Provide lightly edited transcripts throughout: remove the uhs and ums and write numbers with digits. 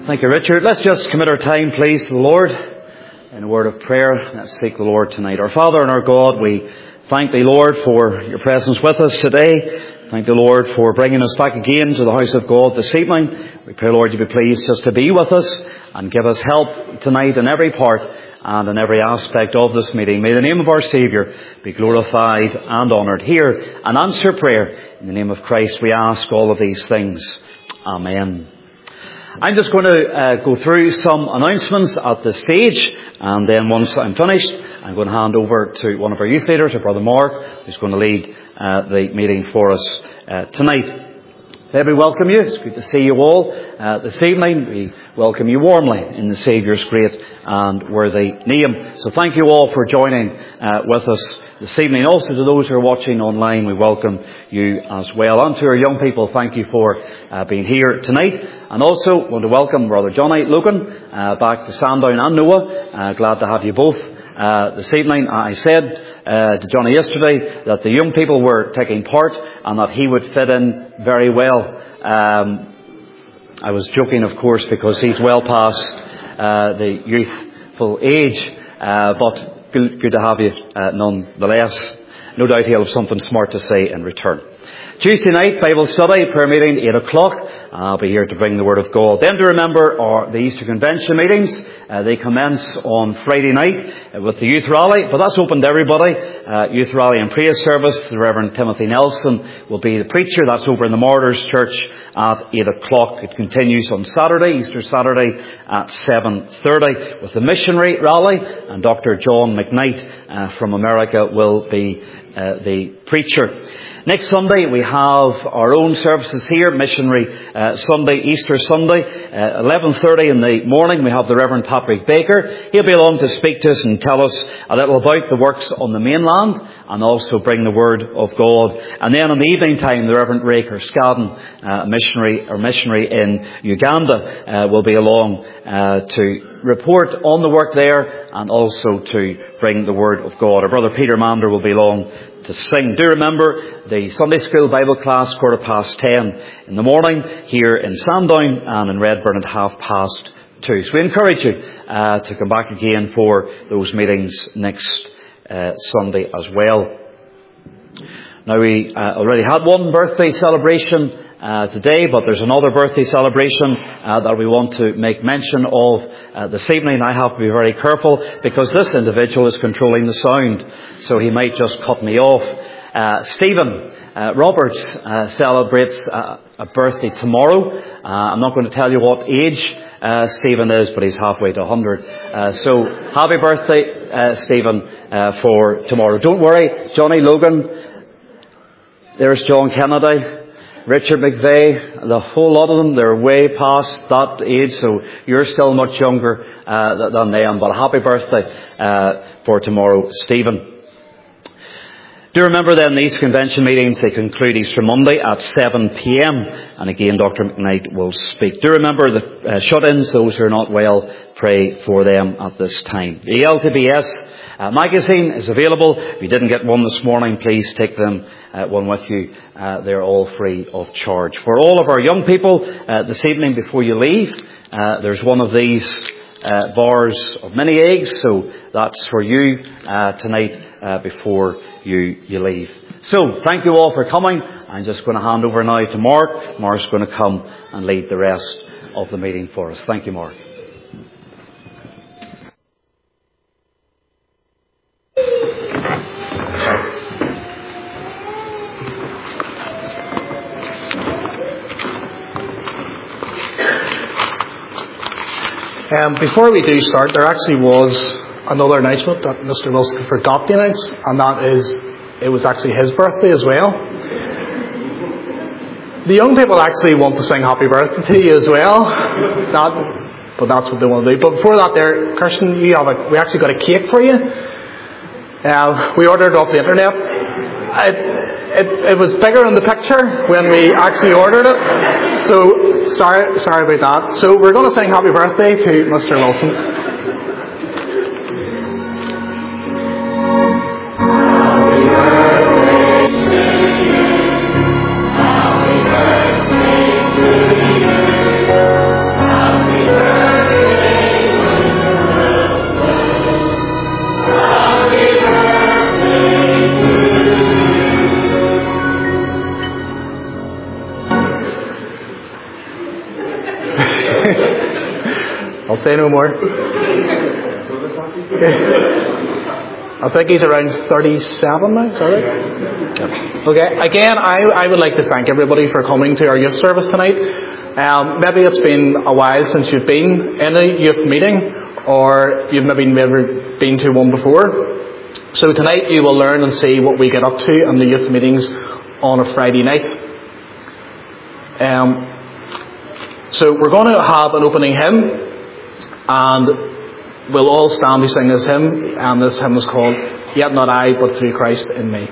Thank you, Richard. Let's just commit our time, please, to the Lord in a word of prayer. Let's seek the Lord tonight. Our Father and our God, we thank Thee, Lord, for Your presence with us today. Thank Thee, Lord, for bringing us back again to the house of God this evening. We pray, Lord, You be pleased just to be with us and give us help tonight in every part and in every aspect of this meeting. May the name of our Saviour be glorified and honoured. Hear and answer prayer. In the name of Christ we ask all of these things. Amen. I'm just going to go through some announcements at this stage, and then once I'm finished, I'm going to hand over to one of our youth leaders, our brother Mark, who's going to lead the meeting for us tonight. Let me welcome you. It's good to see you all this evening. We welcome you warmly in the Saviour's great and worthy name. So thank you all for joining with us this evening. Also to those who are watching online, we welcome you as well. And to our young people, thank you for being here tonight. And also want to welcome Brother Johnny Logan back to Sandown and Noah. Glad to have you both this evening. I said to Johnny yesterday that the young people were taking part and that he would fit in very well. I was joking, of course, because he's well past the youthful age, but good to have you nonetheless. No doubt he'll have something smart to say in return. Tuesday night, Bible study, prayer meeting, 8 o'clock. I'll be here to bring the Word of God. Then to remember are the Easter Convention meetings. They commence on Friday night with the Youth Rally, but that's open to everybody. Youth Rally and Praise Service. The Reverend Timothy Nelson will be the preacher. That's over in the Martyrs Church at 8 o'clock. It continues on Saturday, Easter Saturday at 7:30 with the Missionary Rally, and Dr. John McKnight from America will be the preacher. Next Sunday we have our own services here, Missionary Sunday, Easter Sunday, 11:30 in the morning. We have the Reverend Patrick Baker. He'll be along to speak to us and tell us a little about the works on the mainland and also bring the Word of God. And then in the evening time, the Reverend Ray Kerskaden, missionary in Uganda, will be along to report on the work there and also to bring the Word of God. Our brother Peter Mander will be along to sing. Do remember the Sunday School Bible class, 10:15 in the morning here in Sandown and in Redburn at 2:30. So we encourage you to come back again for those meetings next Sunday as well. Now we already had one birthday celebration today, but there's another birthday celebration that we want to make mention of this evening. I have to be very careful because this individual is controlling the sound, so he might just cut me off. Stephen Roberts celebrates a birthday tomorrow. I'm not going to tell you what age Stephen is, but he's halfway to 100. So happy birthday, Stephen, for tomorrow. Don't worry, Johnny Logan. There's John Kennedy, Richard McVeigh, the whole lot of them, they're way past that age, so you're still much younger than they are. But happy birthday for tomorrow, Stephen. Do remember then these convention meetings, they conclude Easter Monday at 7 p.m. And again, Dr. McKnight will speak. Do remember the shut-ins, those who are not well, pray for them at this time. The LTBS magazine is available. If you didn't get one this morning, please take them one with you. They're all free of charge. For all of our young people this evening before you leave, there's one of these bars of mini eggs, so that's for you tonight before you leave. So thank you all for coming. I'm just going to hand over now to Mark. Mark's going to come and lead the rest of the meeting for us. Thank you, Mark. Before we do start, there actually was another announcement that Mr. Wilson forgot to announce, and that is it was actually his birthday as well. The young people actually want to sing happy birthday to you as well, but that's what they want to do. But before that there, Kirsten, we actually got a cake for you. We ordered it off the internet. It was bigger in the picture when we actually ordered it. So sorry about that. So we're going to sing happy birthday to Mr. Wilson. Happy birthday to you. I'll say no more. I think he's around 37 now, is that right? Okay, again, I would like to thank everybody for coming to our youth service tonight. Maybe it's been a while since you've been in a youth meeting, or you've maybe never been to one before. So tonight you will learn and see what we get up to in the youth meetings on a Friday night. So we're going to have an opening hymn, and we'll all stand to sing this hymn, and this hymn is called Yet Not I, But Through Christ in Me.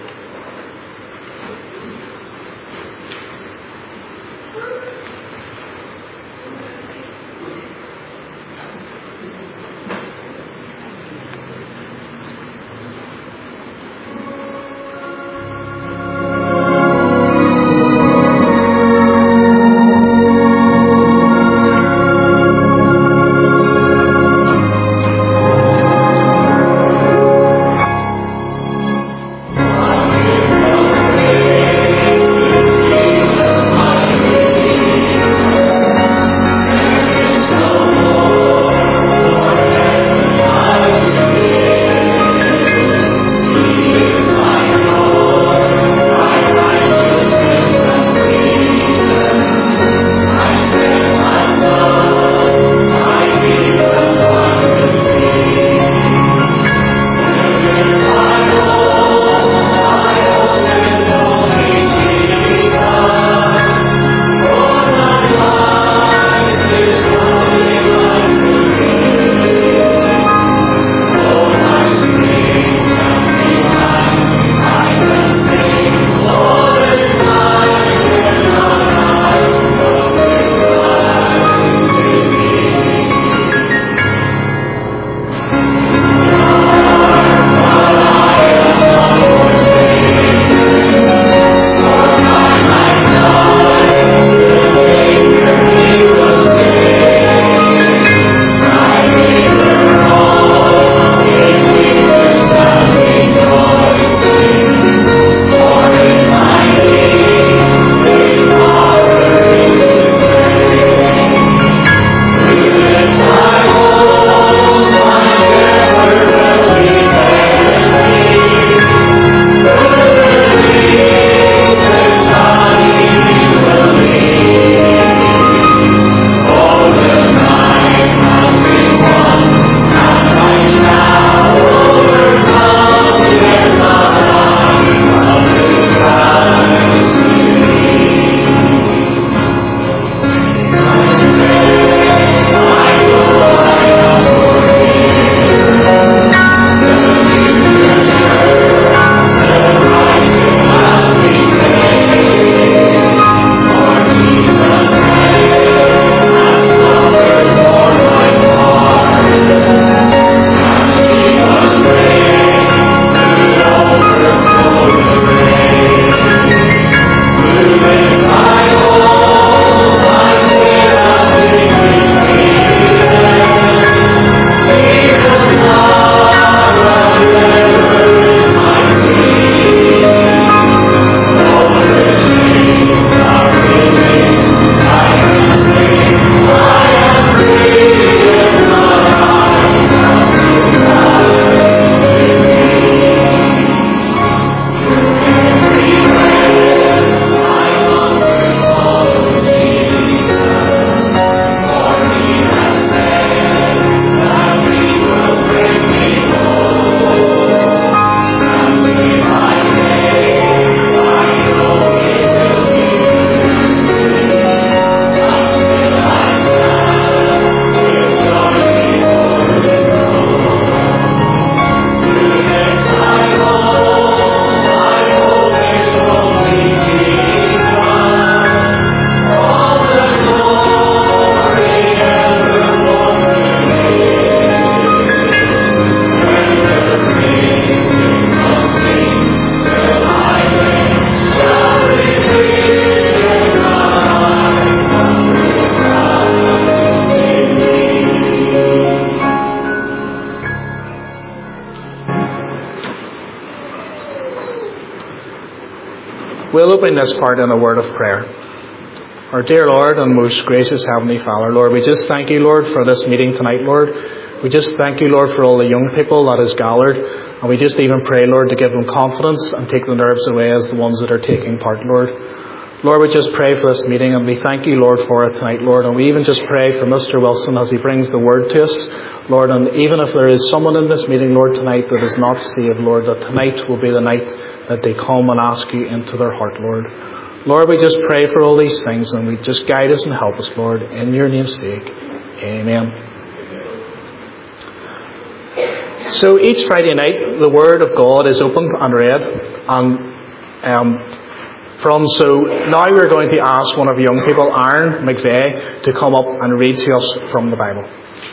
We'll open this part in a word of prayer. Our dear Lord and most gracious Heavenly Father, Lord, we just thank you, Lord, for this meeting tonight, Lord. We just thank you, Lord, for all the young people that is gathered. And we just even pray, Lord, to give them confidence and take the nerves away as the ones that are taking part, Lord. Lord, we just pray for this meeting, and we thank you, Lord, for it tonight, Lord. And we even just pray for Mr. Wilson as he brings the word to us, Lord. And even if there is someone in this meeting, Lord, tonight that is not saved, Lord, that tonight will be the night that they come and ask you into their heart, Lord. Lord, we just pray for all these things, and we just guide us and help us, Lord, in your name's sake. Amen. So each Friday night, the Word of God is opened and read, and so now we're going to ask one of the young people, Aaron McVeigh, to come up and read to us from the Bible.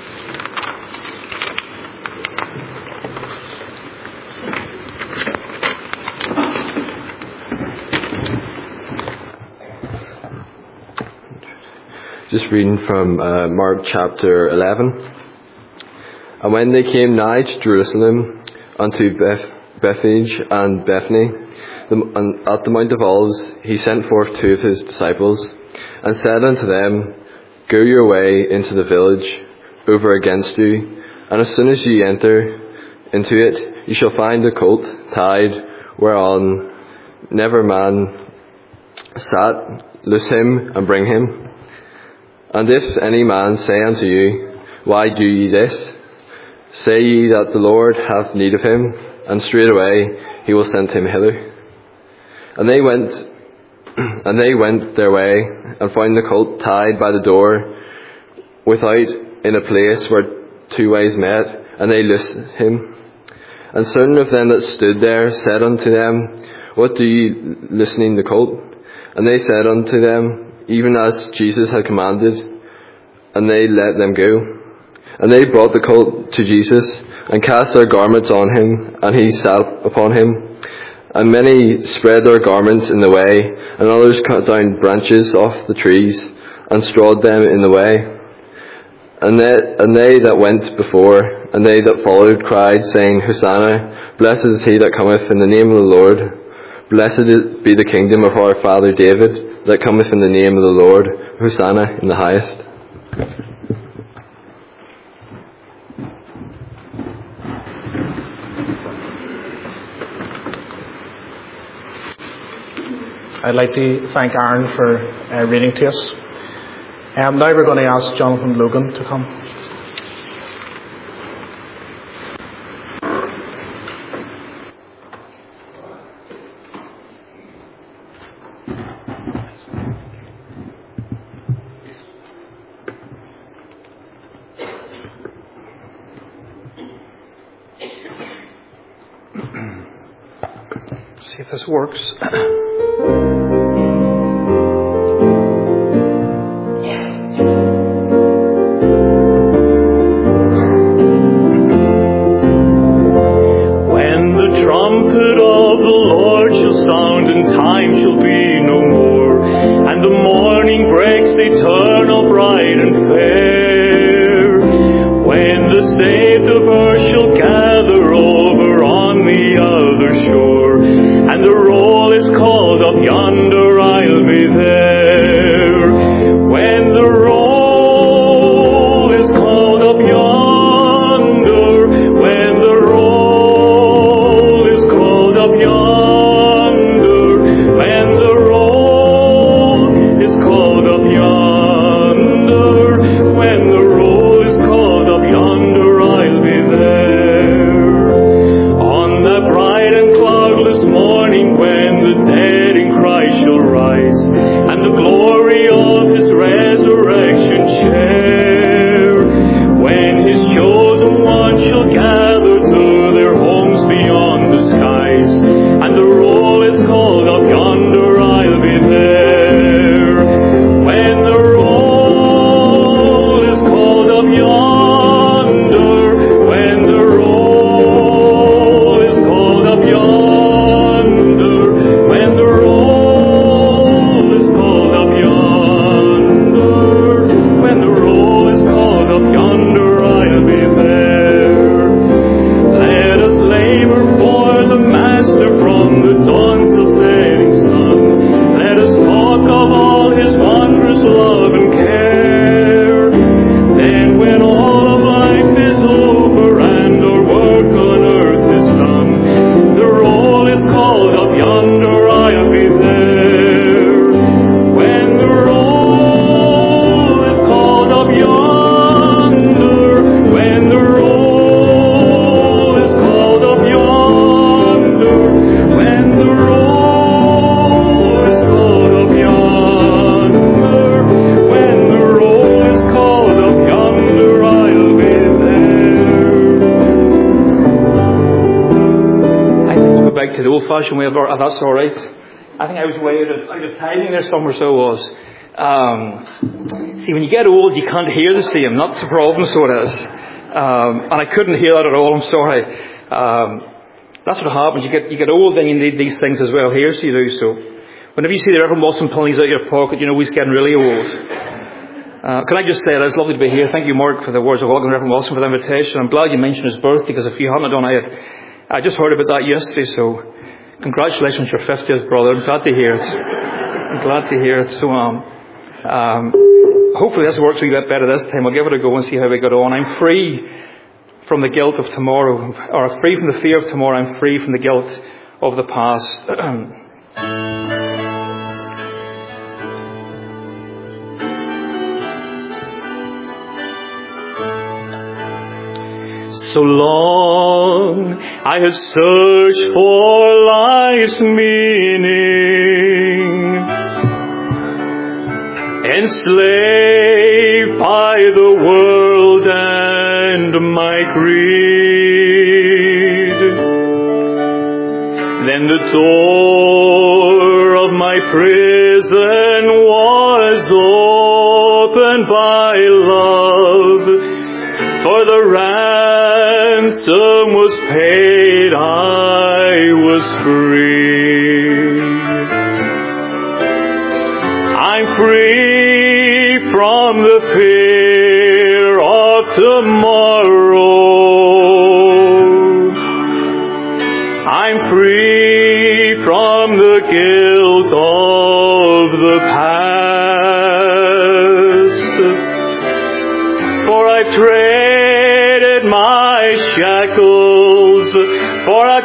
Just reading from Mark chapter 11. And when they came nigh to Jerusalem, unto Bethphage and Bethany, at the Mount of Olives, he sent forth two of his disciples, and said unto them, Go your way into the village over against you, and as soon as ye enter into it, you shall find a colt tied, whereon never man sat. Loose him, and bring him. And if any man say unto you, Why do ye this? Say ye that the Lord hath need of him, and straightway he will send him hither. And they went their way, and found the colt tied by the door, without in a place where two ways met, and they loosed him. And certain of them that stood there said unto them, What do ye loosening the colt? And they said unto them, Even as Jesus had commanded. And they let them go. And they brought the colt to Jesus, and cast their garments on him, and he sat upon him. And many spread their garments in the way, and others cut down branches off the trees, and strawed them in the way. And they that went before, and they that followed, cried, saying, Hosanna, blessed is he that cometh in the name of the Lord. Blessed be the kingdom of our father David, that cometh in the name of the Lord. Hosanna in the highest. I'd like to thank Aaron for reading to us. Now we're going to ask Jonathan Logan to come. See if this works. Cloud And when all of life is over and our work on earth is done, the roll is called up yonder, I'll be there. When the roll is called up yonder, when the roll is called up yonder, when the roll is called up yonder, when the roll is called up yonder, I'll be there. I think we'll go back to the old-fashioned way of art. That's all right. I think I was way out of timing there somewhere, so I was. See, when you get old, you can't hear the same. That's the problem, so it is. And I couldn't hear that at all. I'm sorry. That's what happens. You get old, then you need these things as well here, so you do. So whenever you see the Reverend Wilson pulling these out of your pocket, you know he's getting really old. Can I just say, it's lovely to be here. Thank you, Mark, for the words of welcome, Reverend Wilson, for the invitation. I'm glad you mentioned his birthday, because if you hadn't done it, I just heard about that yesterday, so congratulations on your 50th, brother. I'm glad to hear it. I'm glad to hear it. So, hopefully this works a wee bit better this time. I'll give it a go and see how we get on. I'm free from the guilt of tomorrow, or free from the fear of tomorrow. I'm free from the guilt of the past. So long I had searched for life's meaning, enslaved by the world and my greed. Then the door of my prison was opened by love, for the ransom was paid, I was free. I'm free from the fear of tomorrow. I'm free from the guilt of the past. For I've traded my shackles for a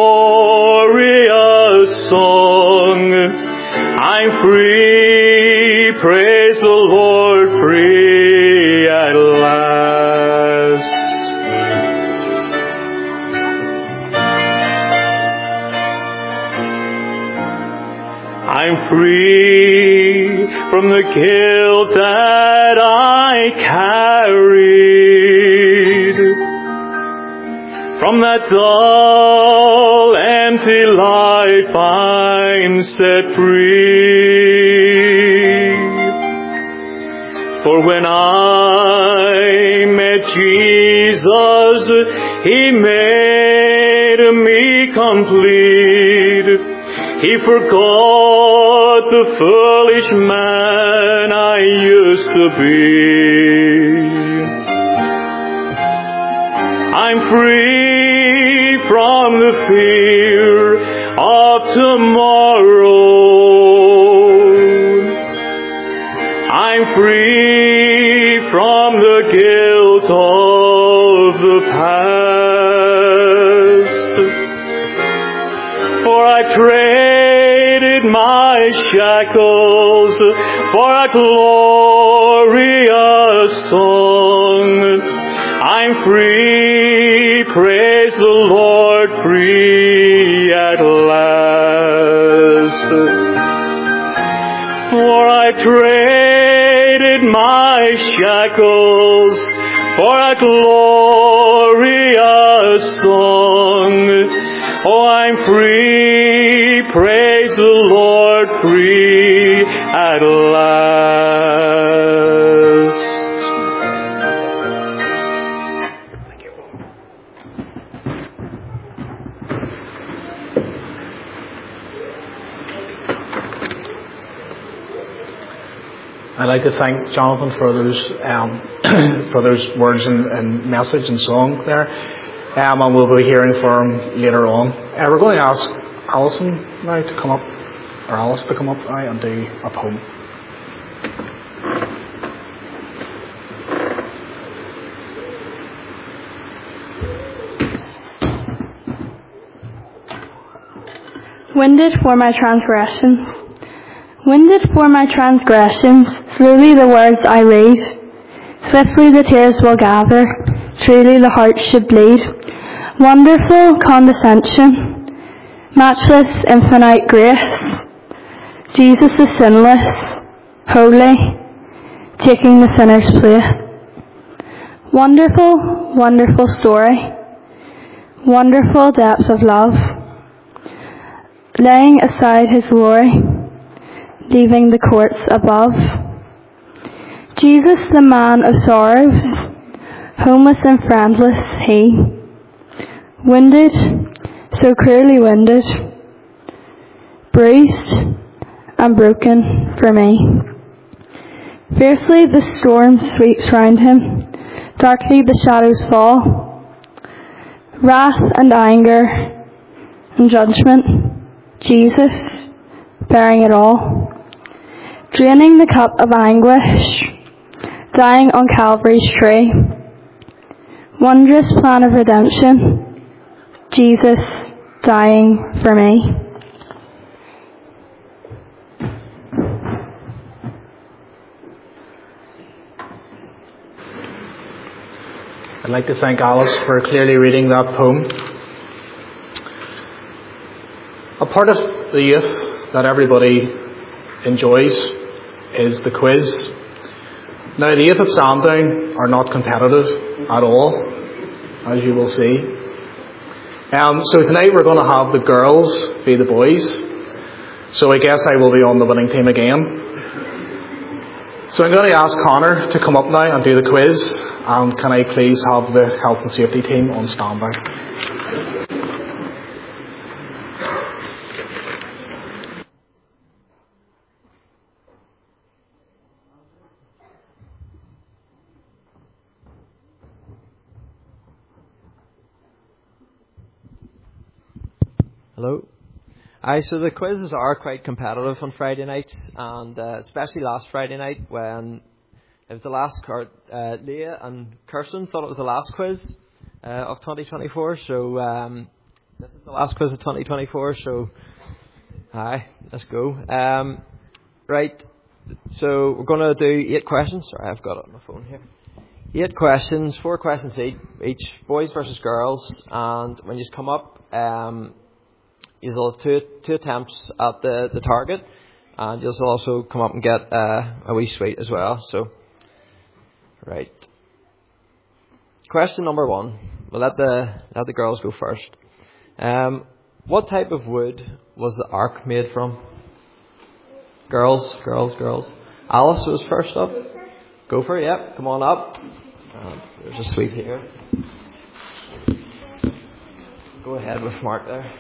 glorious song. I'm free, praise the Lord, free at last. I'm free from the guilt that I carried, from that dull, empty life I'm set free. For when I met Jesus, He made me complete. He forgot the foolish man I used to be. I'm free from the fear of tomorrow. I'm free from the guilt of the past. For I traded my shackles for a glorious song. I'm free, praise the Lord, free at last. For I traded my shackles for a glorious song. Oh, I'm free, praise the Lord, free at last. Thank you. I'd like to thank Jonathan for those for those words and message and song there. And we'll be hearing from him later on. We're going to ask Alison now to come up, or Alice to come up now and do Up Home. Wounded for my transgressions. Wounded for my transgressions, slowly the words I read. Swiftly the tears will gather, truly the heart should bleed. Wonderful condescension, matchless infinite grace. Jesus is sinless, holy, taking the sinner's place. Wonderful, wonderful story, wonderful depths of love, laying aside his glory, leaving the courts above. Jesus, the man of sorrows, homeless and friendless he, wounded, so cruelly wounded, bruised and broken for me. Fiercely the storm sweeps round him, darkly the shadows fall. Wrath and anger and judgment, Jesus bearing it all. Draining the cup of anguish, dying on Calvary's tree. Wondrous plan of redemption, Jesus dying for me. I'd like to thank Alice for clearly reading that poem. A part of the youth that everybody enjoys is the quiz. Now, the youth at Sandown are not competitive at all, as you will see. So tonight we're going to have the girls be the boys. So I guess I will be on the winning team again. So I'm going to ask Connor to come up now and do the quiz. And can I please have the health and safety team on standby? Hello. So the quizzes are quite competitive on Friday nights, and especially last Friday night when it was the last Leah and Kirsten thought it was the last quiz of 2024. So this is the last quiz of 2024. So hi, let's go. Right. So we're going to do 8 questions. Sorry, I've got it on my phone here. 8 questions, 4 questions each, boys versus girls. And when you come up, you'll have two attempts at the target, and you'll also come up and get a wee sweet as well. So, right. Question number 1. We'll let the girls go first. What type of wood was the ark made from? Girls. Alice was first up. Go for it. Yep. Come on up. And there's a sweet here. Go ahead with Mark there.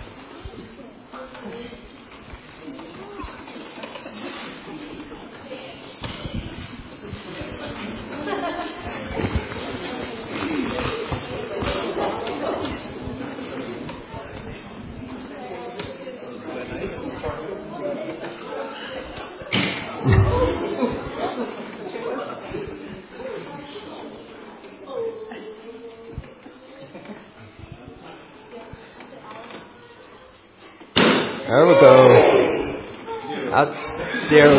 There we go. That's 0.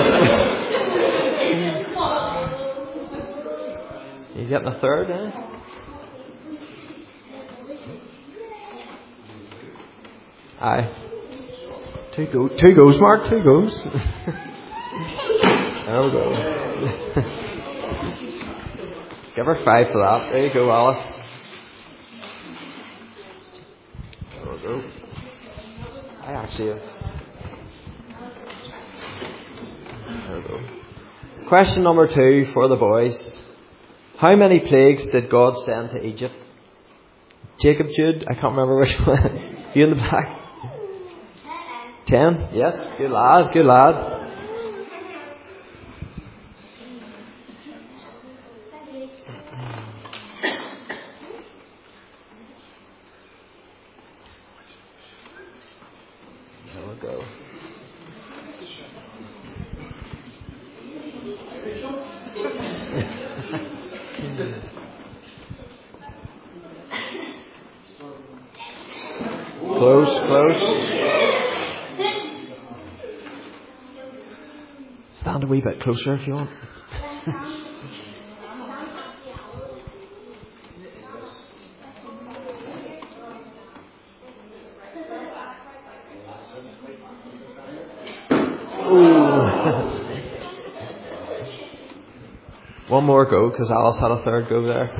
He's getting a third, eh? Aye. 2 goes, Mark. 2 goes. There we go. Give her 5 for that. There you go, Alice. There we go. I actually have. There we go. Question number 2 for the boys. How many plagues did God send to Egypt? Jacob, Jude, I can't remember which one. You in the back? 10? Yes, good lad, good lad. There we go. Close. Stand a wee bit closer if you want. One more go, because Alice had a third go there.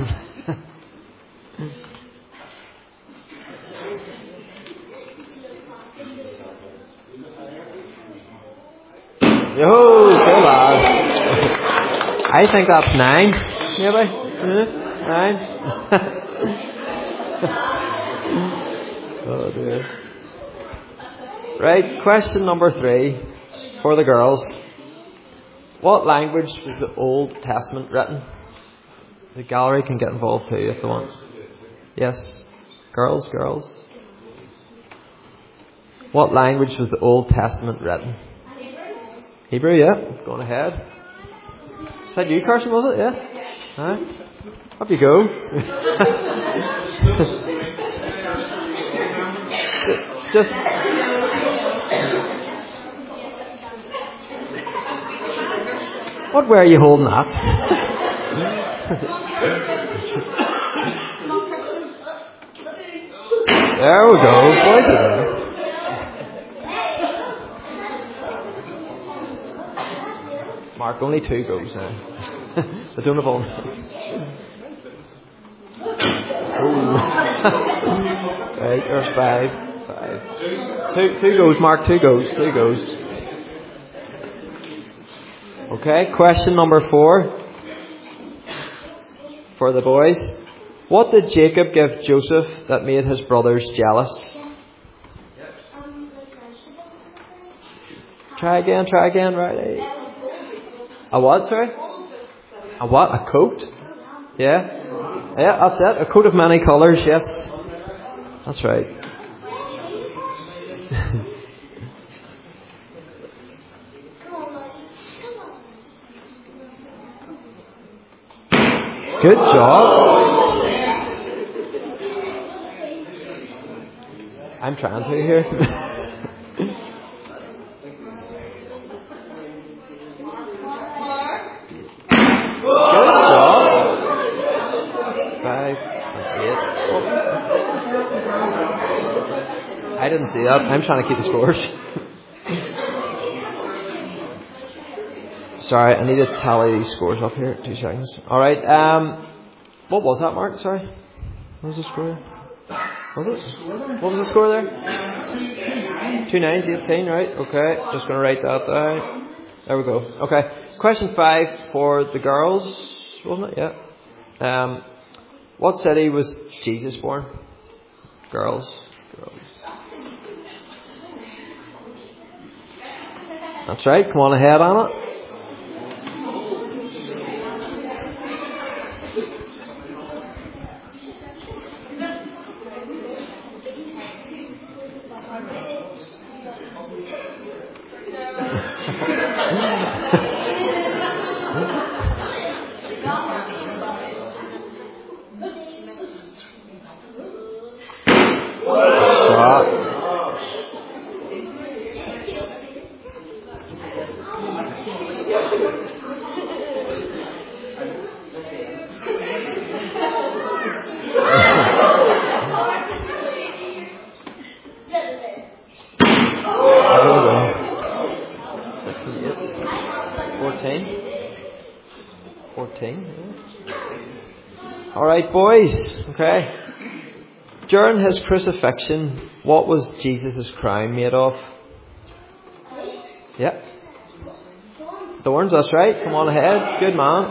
Yo, good lad. I think that's 9, maybe. 9. Oh dear. Right, question number 3 for the girls. What language was the Old Testament written? The gallery can get involved too if they want. Yes, girls. What language was the Old Testament written? Hebrew, yeah. Going ahead. Is that you, Carson, was it? Yeah? Alright. Up you go. Just... What way are you holding that? There we go. Boys are there. Mark, only 2 goes now. I don't have all. Right, there's 5. 2 goes, Mark. 2 goes. Okay, question number 4 for the boys. What did Jacob give Joseph that made his brothers jealous? Try again, right? A what, sorry? A what? A coat? Yeah, that's it. A coat of many colours, yes. That's right. Good job. I'm trying to here. Good job. 5, 8. I didn't see that. I'm trying to keep the scores. Sorry, I need to tally these scores up here. 2 seconds. Alright, what was that, Mark? Sorry. What was the score? Was it? What was the score there? 2 9s, 18, right? Okay, just going to write that down. There we go. Okay, question 5 for the girls, wasn't it? Yeah. What city was Jesus born? Girls. That's right, come on ahead on it. Alright, boys. Okay. During his crucifixion, what was Jesus' crown made of? Yep. Thorns, that's right. Come on ahead. Good man.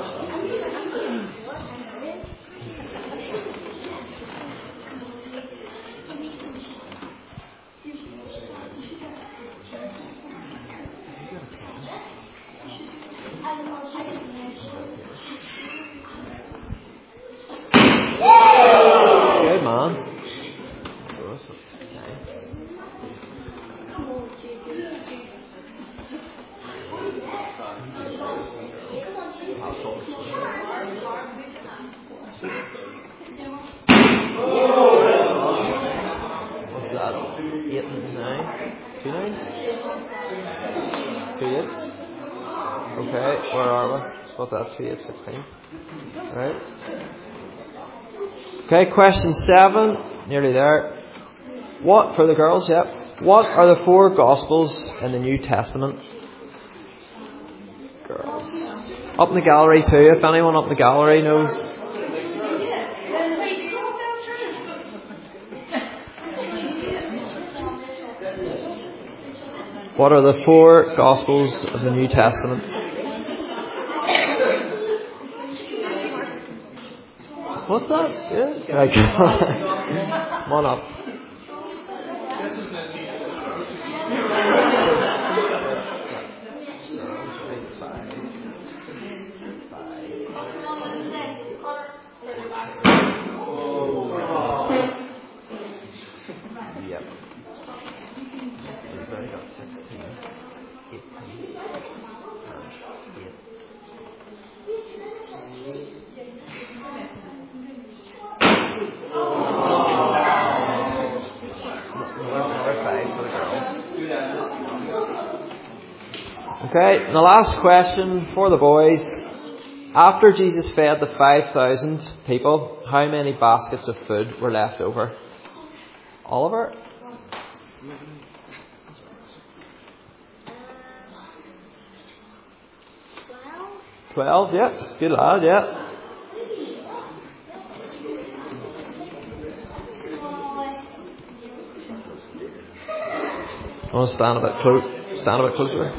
Good man. What's that? 8 and 9? 2 9s? 2 8s? Okay, where are we? What's that? 2, 8, 16. Right. Okay, question 7. Nearly there. What, for the girls, yep. What are the 4 Gospels in the New Testament? Girls. Up in the gallery too, if anyone up in the gallery knows. What are the 4 Gospels of the New Testament? What's that? Yeah. Right. Come on up. Yep. We've only got 16, 18, Okay, and the last question for the boys. After Jesus fed the 5,000 people, how many baskets of food were left over? Oliver? 12, yeah. Good lad, yeah. I want to stand a bit closer.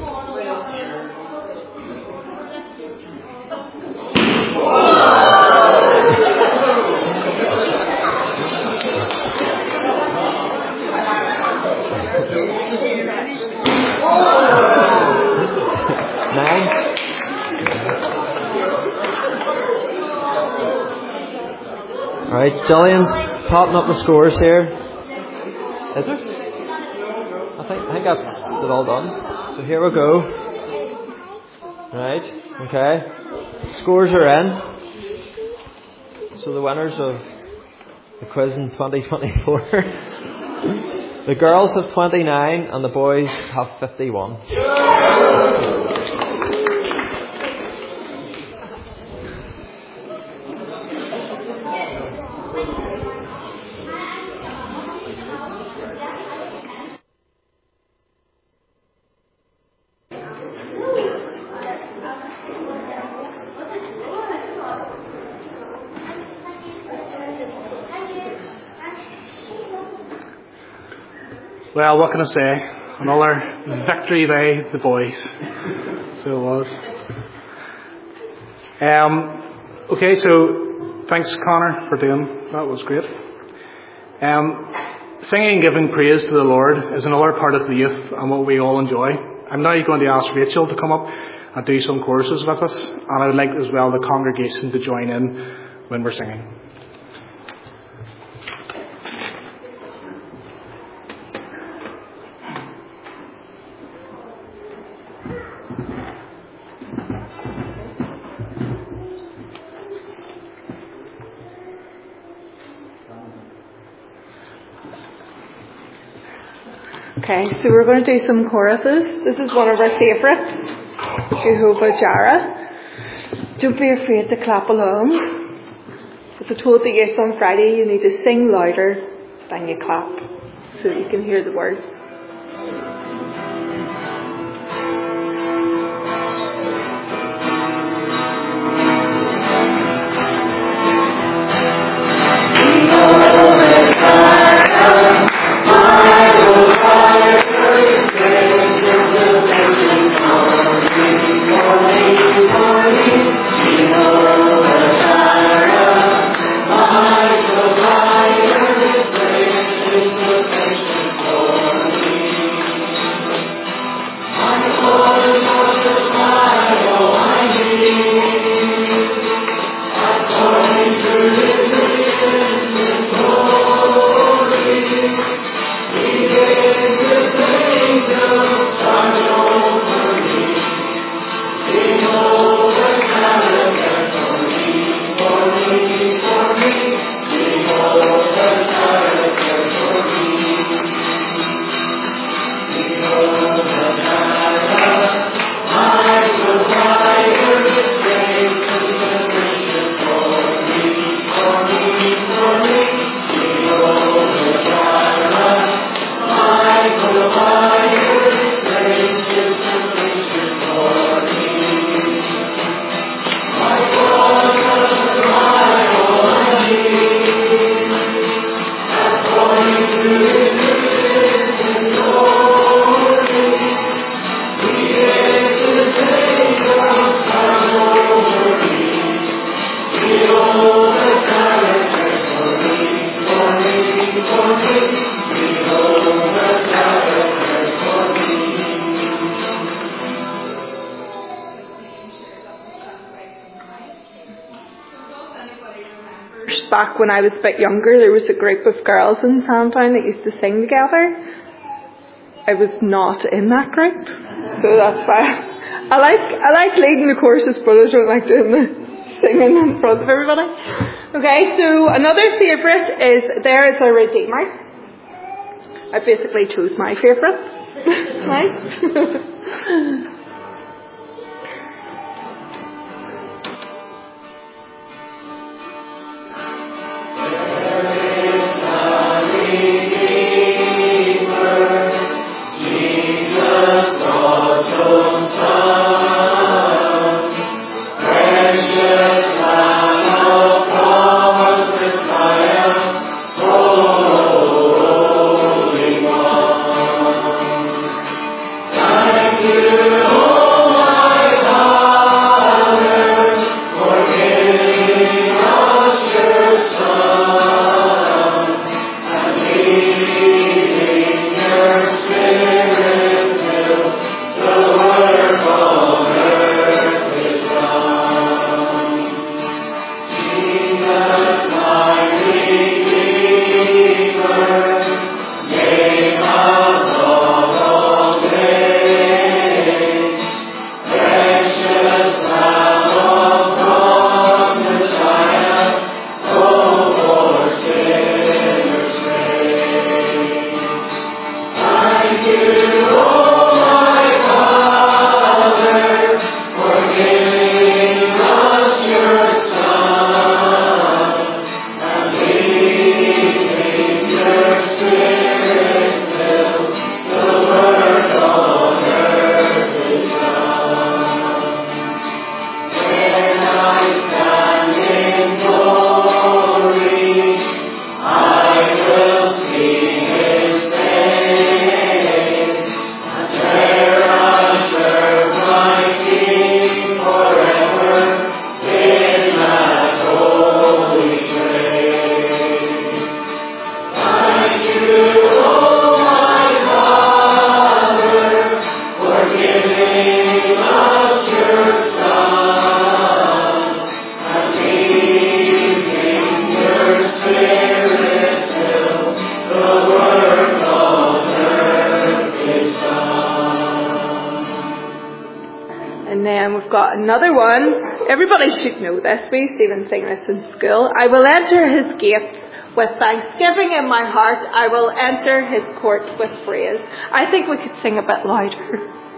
Alright, Jillian's potting up the scores here. Is it? I think that's it all done. So here we go. Right, okay. Scores are in. So the winners of the quiz in 2024. The girls have 29 and the boys have 51. Well, what can I say? Another victory by the boys. So it was. Okay, so thanks, Connor, for doing that. Was great. Singing and giving praise to the Lord is another part of the youth and what we all enjoy. I'm now going to ask Rachel to come up and do some choruses with us, and I would like as well the congregation to join in when we're singing. Okay, so we're going to do some choruses. This is one of our favourites, Jehovah Jireh. Don't be afraid to clap along. As I told the youth on Friday, you need to sing louder than you clap so you can hear the words. back when I was a bit younger, there was a group of girls in Sandtown that used to sing together. I was not in that group, so that's why I like leading the choruses, but I don't like doing the singing in front of everybody. Okay, so another favourite is There Is a Redeemer. I basically chose my favourite. Nice. Another one, everybody should know this, we used to even sing this in school. I will enter his gates with thanksgiving in my heart, I will enter his courts with praise. I think we could sing a bit louder.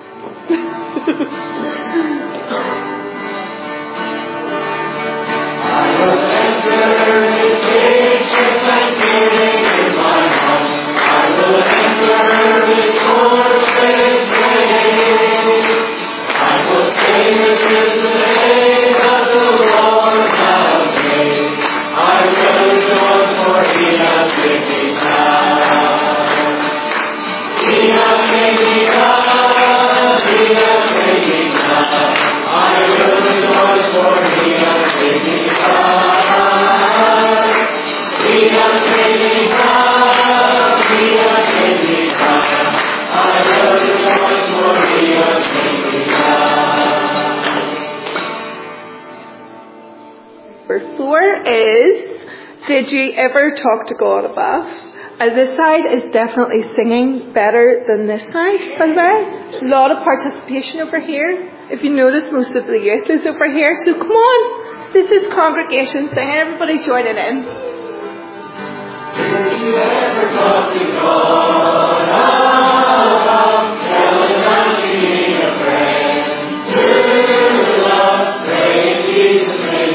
I will enter his gates with thanksgiving in my heart, I will enter his courts with praise. I will sing this is the day that the Lord has made. I will rejoice, for he has made me glad. He has made me glad. He has made me glad. I will rejoice, for he has made me glad. He has made me glad. He has made me glad. I will rejoice, for he has made me glad. Number 4 is, did you ever talk to God above? This side is definitely singing better than this side, by the way. A lot of participation over here. If you notice, most of the youth is over here, so come on. This is congregation singing. Everybody joining in. Did you ever talk to God above? Tell him that you need a friend to love. Praise Jesus, may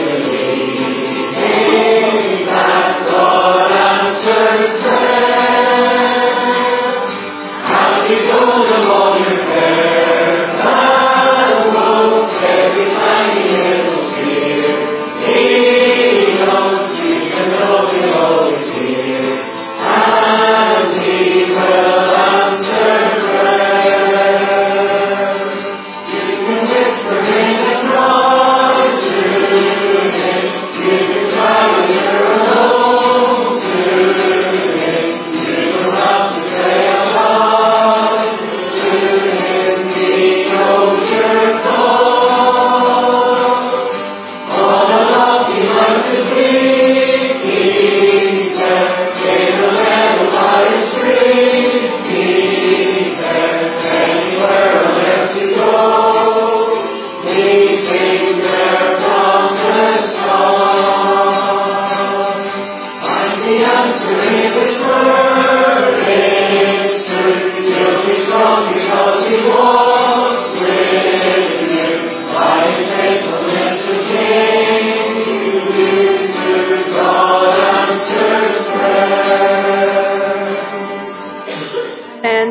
believe that God answers prayer. Have you told him all your cares and woes, every tiny little fear? He knows, even though he always hears, and he will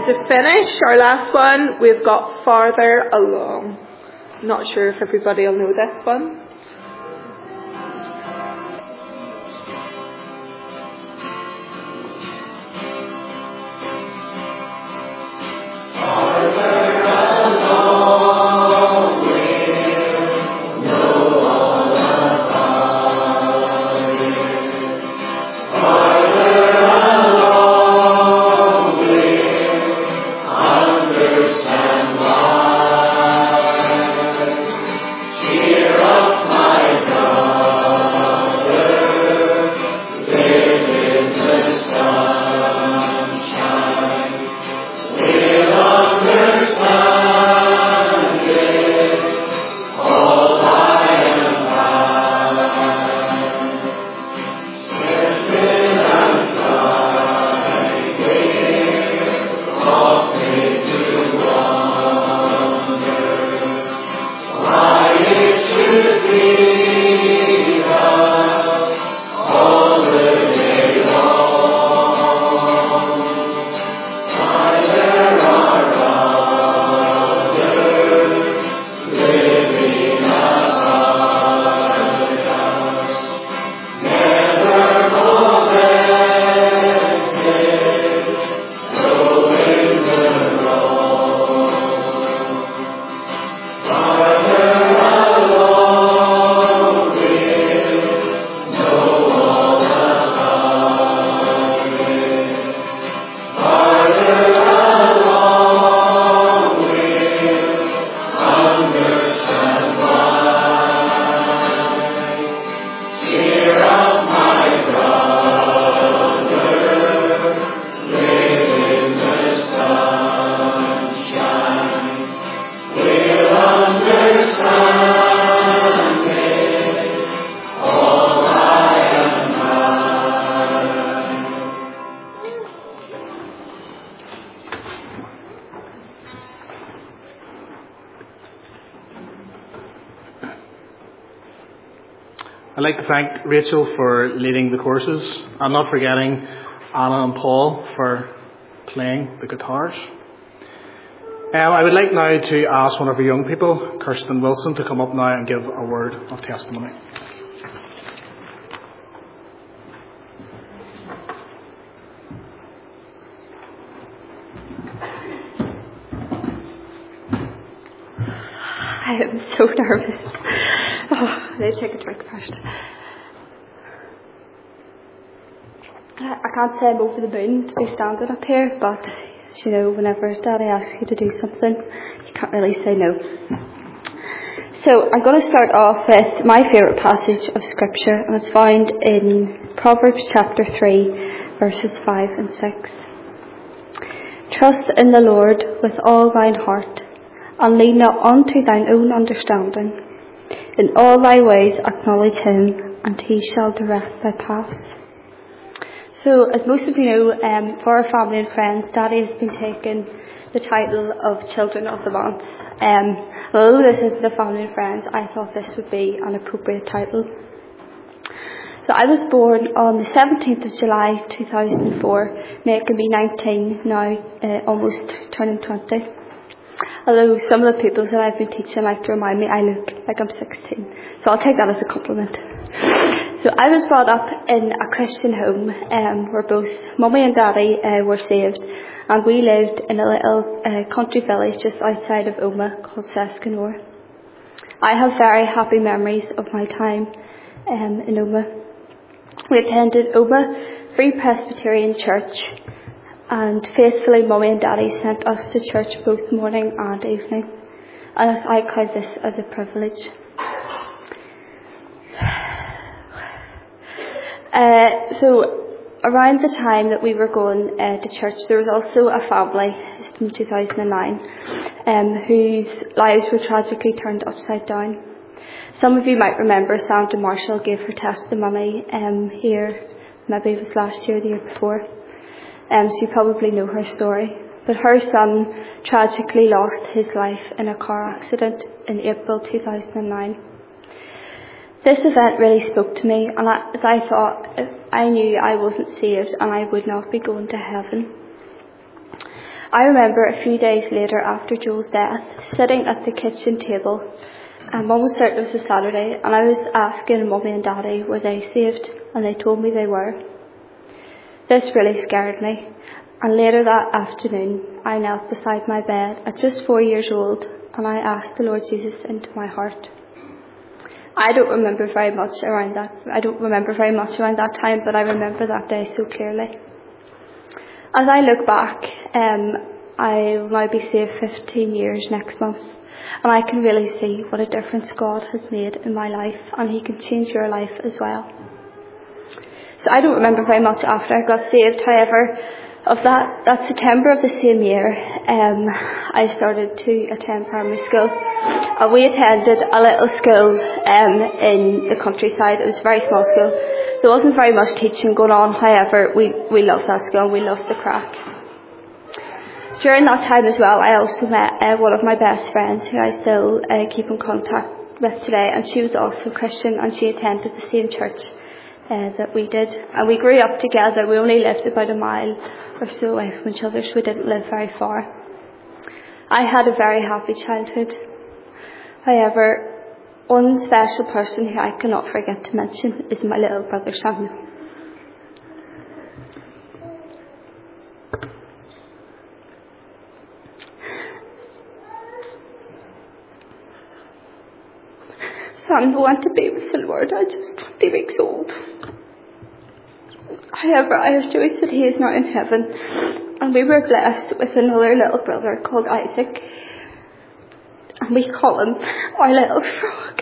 to finish our last one, we've got Farther Along. Not sure if everybody will know this one. I'd like to thank Rachel for leading the courses, and not forgetting Anna and Paul for playing the guitars. I would like now to ask one of our young people, Kirsten Wilson, to come up now and give a word of testimony. I am so nervous. Oh, let's take a drink first. I can't say I'm over the moon to be standing up here, but you know, whenever Daddy asks you to do something, you can't really say no. So I'm going to start off with my favourite passage of Scripture, and it's found in Proverbs chapter 3, verses 5 and 6. Trust in the Lord with all thine heart, and lean not unto thine own understanding. In all thy ways acknowledge him, and he shall direct thy paths. So, as most of you know, for our family and friends, Daddy has been taking the title of Children of the Month. Although this isn't a family and friends, I thought this would be an appropriate title. So I was born on the 17th of July 2004, making me 19 now, almost turning 20. Although some of the people that I've been teaching like to remind me I look like I'm 16. So I'll take that as a compliment. So I was brought up in a Christian home where both Mummy and Daddy were saved, and we lived in a little country village just outside of Omagh called Seskinore. I have very happy memories of my time in Omagh. We attended Omagh Free Presbyterian Church, and faithfully Mummy and Daddy sent us to church both morning and evening, and I count this as a privilege. So around the time that we were going to church, there was also a family in 2009 whose lives were tragically turned upside down. Some of you might remember Sandra Marshall gave her testimony here, maybe it was last year or the year before. So you probably know her story. But her son tragically lost his life in a car accident in April 2009. This event really spoke to me, and as I thought, I knew I wasn't saved and I would not be going to heaven. I remember a few days later after Joel's death, sitting at the kitchen table, and Mum was certain it was a Saturday, and I was asking Mummy and Daddy were they saved, and they told me they were. This really scared me, and later that afternoon I knelt beside my bed at just 4 years old, and I asked the Lord Jesus into my heart. I don't remember very much around that time, but I remember that day so clearly. As I look back, I will now be saved 15 years next month, and I can really see what a difference God has made in my life, and He can change your life as well. So I don't remember very much after I got saved. However, of that September of the same year, I started to attend primary school. We attended a little school in the countryside. It was a very small school. There wasn't very much teaching going on. However, we loved that school and we loved the crack. During that time as well, I also met one of my best friends who I still keep in contact with today, and she was also Christian and she attended the same church that we did, and we grew up together. We only lived about a mile or so away from each other, so we didn't live very far. I had a very happy childhood. However, one special person who I cannot forget to mention is my little brother Samuel. Samuel went to be with the Lord at just 20 weeks old. However, I rejoice that he is now in heaven, and we were blessed with another little brother called Isaac, and we call him our little frog.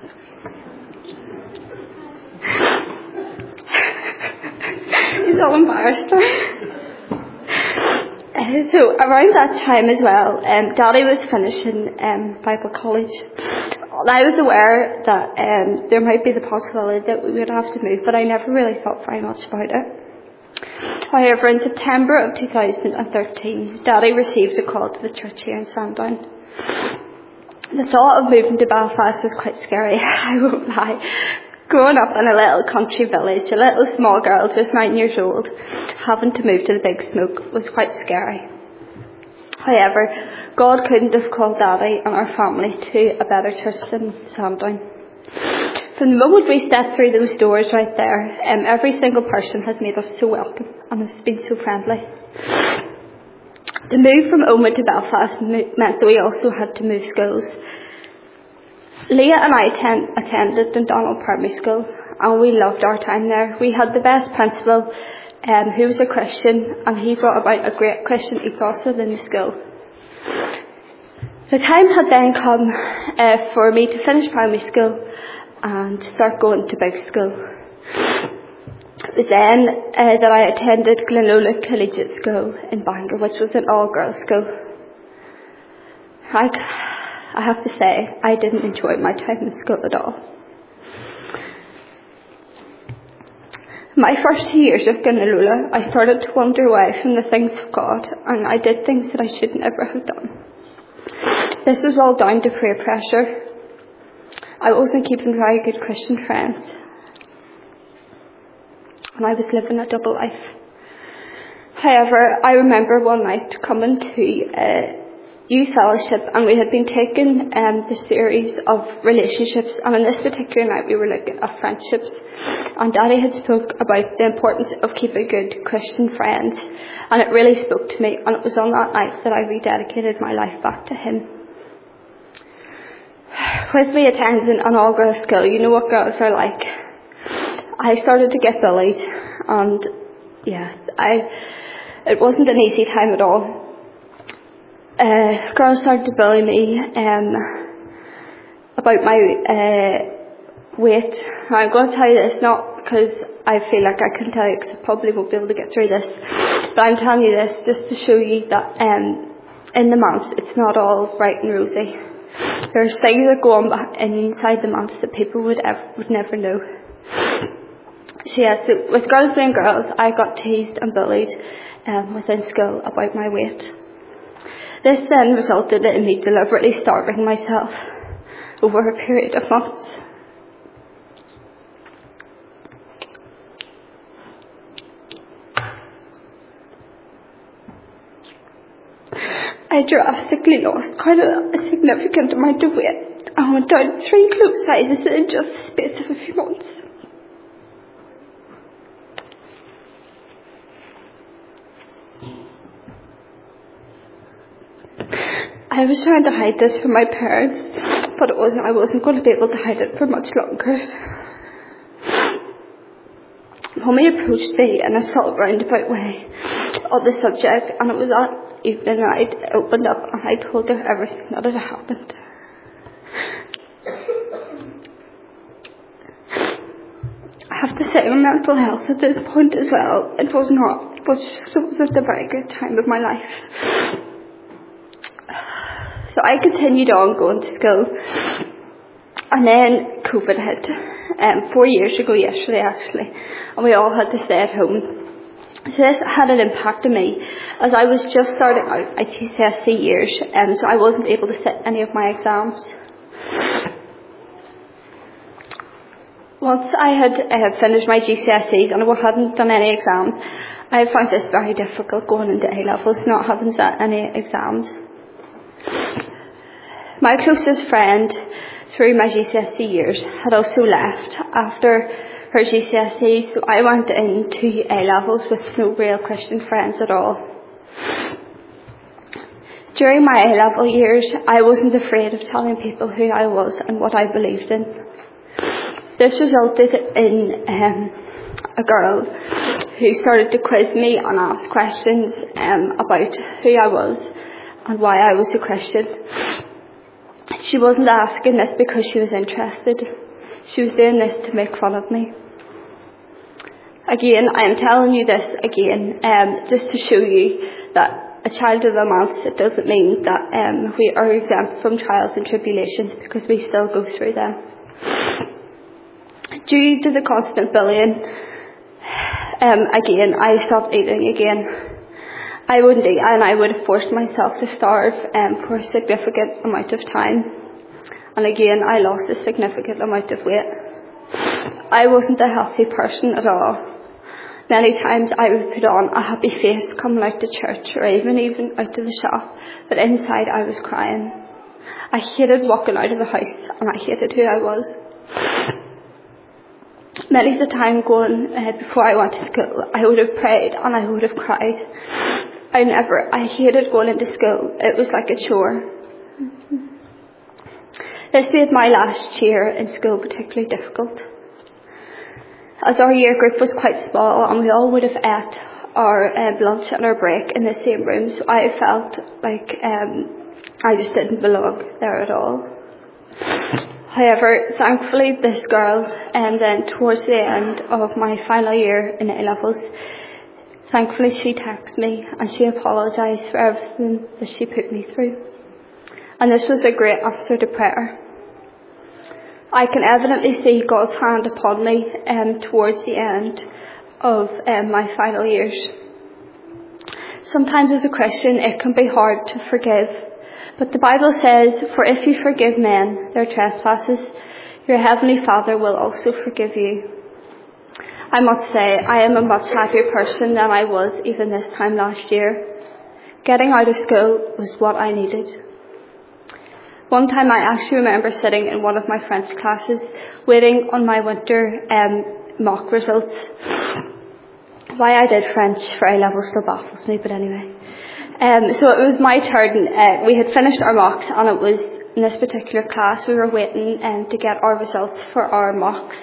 He's all embarrassed now. So around that time as well, Daddy was finishing Bible college. I was aware that there might be the possibility that we would have to move, but I never really thought very much about it. However, in September of 2013, Daddy received a call to the church here in Sandown. The thought of moving to Belfast was quite scary, I won't lie. Growing up in a little country village, a little small girl, just 9 years old, having to move to the big smoke was quite scary. However, God couldn't have called Daddy and our family to a better church than Sandown. From the moment we stepped through those doors right there, every single person has made us so welcome and has been so friendly. The move from Omagh to Belfast meant that we also had to move schools. Leah and I attended Dundonald Primary School, and we loved our time there. We had the best principal, who was a Christian, and he brought about a great Christian ethos within the school. The time had then come for me to finish primary school and start going to big school. It was then that I attended Glenlola Collegiate School in Bangor, which was an all-girls school. I have to say, I didn't enjoy my time in school at all. My first 2 years of Glenlola, I started to wander away from the things of God, and I did things that I should never have done. This was all down to peer pressure. I wasn't keeping very good Christian friends, and I was living a double life. However, I remember one night coming to youth fellowship, and we had been taking the series of relationships, and on this particular night we were looking at friendships, and Daddy had spoke about the importance of keeping good Christian friends, and it really spoke to me, and it was on that night that I rededicated my life back to him. With me attending an all-girls school, you know what girls are like. I started to get bullied, and it wasn't an easy time at all. Girls started to bully me about my weight. Now, I'm going to tell you this not because I feel like I can tell you, because I probably won't be able to get through this, but I'm telling you this just to show you that in the months it's not all bright and rosy. There's things that go on inside the months that people would never know. So with Girls Being Girls, I got teased and bullied within school about my weight. This then resulted in me deliberately starving myself over a period of months. I drastically lost quite a significant amount of weight. I went down 3 clothes sizes in just the space of a few months. I was trying to hide this from my parents, but I wasn't going to be able to hide it for much longer. Mummy approached me in a sort of roundabout way on the subject, and it was that evening that I opened up and I told her everything that had happened. I have to say, my mental health at this point as well, it wasn't a very good time of my life. So I continued on going to school, and then COVID hit, 4 years ago yesterday actually, and we all had to stay at home. So this had an impact on me, as I was just starting out my GCSE years, so I wasn't able to sit any of my exams. Once I had finished my GCSEs and I hadn't done any exams, I found this very difficult going into A-levels, not having sat any exams. My closest friend through my GCSE years had also left after her GCSE, so I went into A-levels with no real Christian friends at all. During my A-level years, I wasn't afraid of telling people who I was and what I believed in. This resulted in a girl who started to quiz me and ask questions about who I was and why I was a Christian. She wasn't asking this because she was interested. She was doing this to make fun of me. Again, I am telling you this again, just to show you that a child of the month, it doesn't mean that we are exempt from trials and tribulations, because we still go through them. Due to the constant bullying, again, I stopped eating again. I wouldn't eat, and I would have forced myself to starve for a significant amount of time. And again, I lost a significant amount of weight. I wasn't a healthy person at all. Many times I would put on a happy face coming out to church or even out to the shop, but inside I was crying. I hated walking out of the house, and I hated who I was. Many of the time going before I went to school, I would have prayed and I would have cried. I hated going into school. It was like a chore. This made my last year in school particularly difficult, as our year group was quite small and we all would have ate our lunch and our break in the same room, so I felt like I just didn't belong there at all. However, thankfully this girl, and then towards the end of my final year in A-levels, thankfully she texted me and she apologised for everything that she put me through. And this was a great answer to prayer. I can evidently see God's hand upon me towards the end of my final years. Sometimes as a Christian it can be hard to forgive, but the Bible says, "For if you forgive men their trespasses, your heavenly Father will also forgive you." I must say, I am a much happier person than I was even this time last year. Getting out of school was what I needed. One time I actually remember sitting in one of my French classes waiting on my winter mock results. Why I did French for A-level still baffles me, but anyway. So it was my turn. We had finished our mocks, and it was in this particular class we were waiting to get our results for our mocks.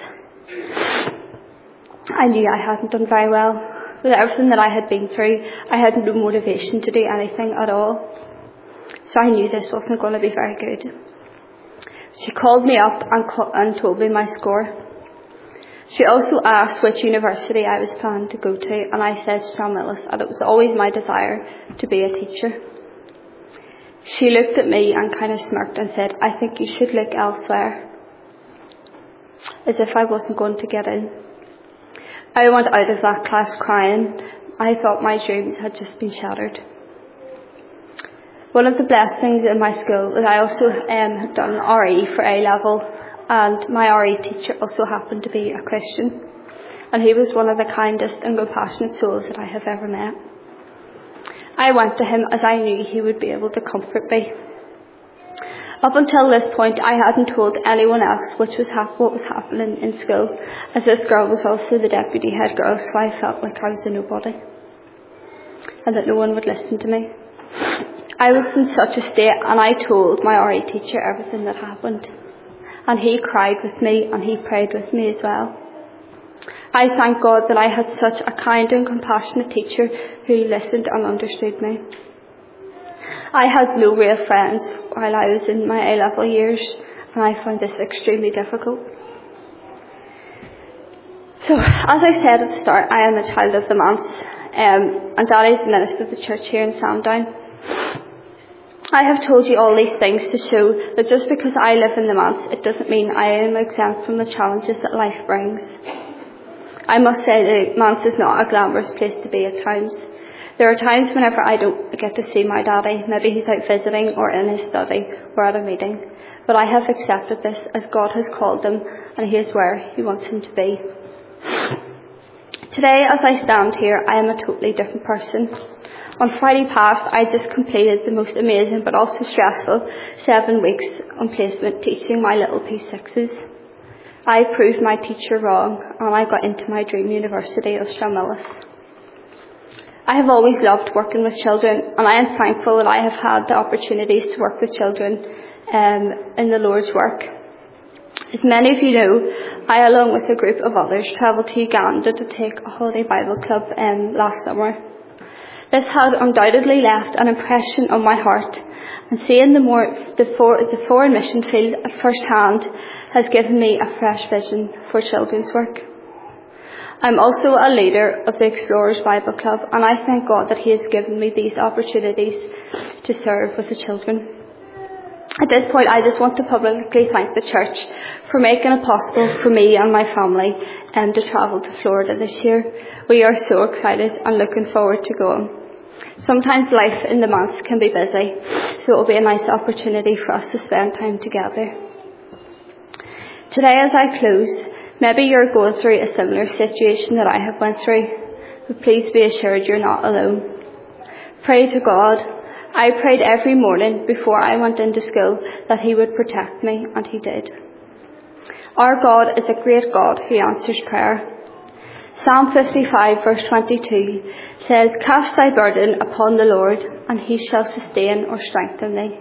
I knew I hadn't done very well. With everything that I had been through, I had no motivation to do anything at all. So I knew this wasn't going to be very good. She called me up and told me my score. She also asked which university I was planning to go to, and I said Stranmillis, and it was always my desire to be a teacher. She looked at me and kind of smirked and said, "I think you should look elsewhere," as if I wasn't going to get in. I went out of that class crying. I thought my dreams had just been shattered. One of the blessings in my school was I also had done RE for A-level, and my RE teacher also happened to be a Christian, and he was one of the kindest and compassionate souls that I have ever met. I went to him as I knew he would be able to comfort me. Up until this point, I hadn't told anyone else what was happening in school, as this girl was also the deputy head girl, so I felt like I was a nobody, and that no one would listen to me. I was in such a state, and I told my RE teacher everything that happened. And he cried with me, and he prayed with me as well. I thank God that I had such a kind and compassionate teacher who listened and understood me. I had no real friends while I was in my A-level years, and I found this extremely difficult. So, as I said at the start, I am a child of the manse, and Daddy's the minister of the church here in Sandown. I have told you all these things to show that just because I live in the manse, it doesn't mean I am exempt from the challenges that life brings. I must say the manse is not a glamorous place to be at times. There are times whenever I don't get to see my daddy. Maybe he's out visiting or in his study or at a meeting. But I have accepted this as God has called him, and he is where he wants him to be. Today, as I stand here, I am a totally different person. On Friday past, I just completed the most amazing but also stressful 7 weeks on placement teaching my little P6s. I proved my teacher wrong, and I got into my dream university of Stranmillis. I have always loved working with children, and I am thankful that I have had the opportunities to work with children in the Lord's work. As many of you know, I, along with a group of others, travelled to Uganda to take a holiday Bible club last summer. This has undoubtedly left an impression on my heart, and seeing the foreign mission field at first hand has given me a fresh vision for children's work. I'm also a leader of the Explorers Bible Club, and I thank God that he has given me these opportunities to serve with the children. At this point, I just want to publicly thank the church for making it possible for me and my family to travel to Florida this year. We are so excited and looking forward to going. Sometimes life in the manse can be busy, so it will be a nice opportunity for us to spend time together. Today, as I close, maybe you're going through a similar situation that I have went through, but please be assured you're not alone. Pray to God. I prayed every morning before I went into school that he would protect me, and he did. Our God is a great God who answers prayer. Psalm 55 verse 22 says, "Cast thy burden upon the Lord, and he shall sustain or strengthen thee."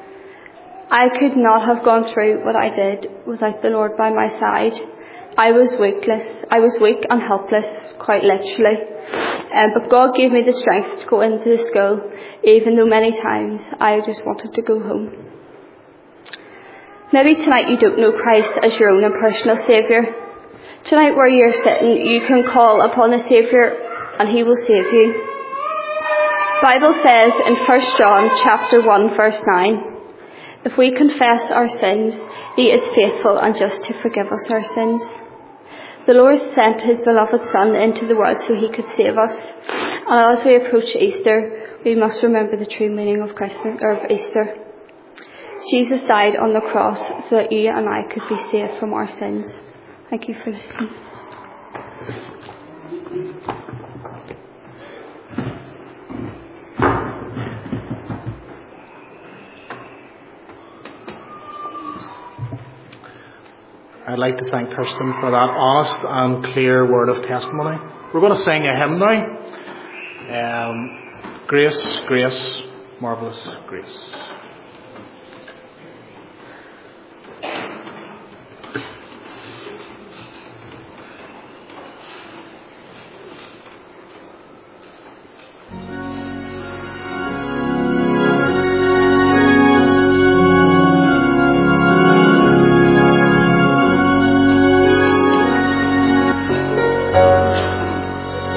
I could not have gone through what I did without the Lord by my side. I was weak and helpless, quite literally. But God gave me the strength to go into the school, even though many times I just wanted to go home. Maybe tonight you don't know Christ as your own and personal Saviour. Tonight where you're sitting, you can call upon the Saviour and he will save you. The Bible says in 1 John chapter 1 verse 9, if we confess our sins, he is faithful and just to forgive us our sins. The Lord sent his beloved Son into the world so he could save us. And as we approach Easter, we must remember the true meaning of Christmas or of Easter. Jesus died on the cross so that you and I could be saved from our sins. Thank you for listening. I'd like to thank Kirsten for that honest and clear word of testimony. We're going to sing a hymn now. Grace, Grace, Marvellous Grace.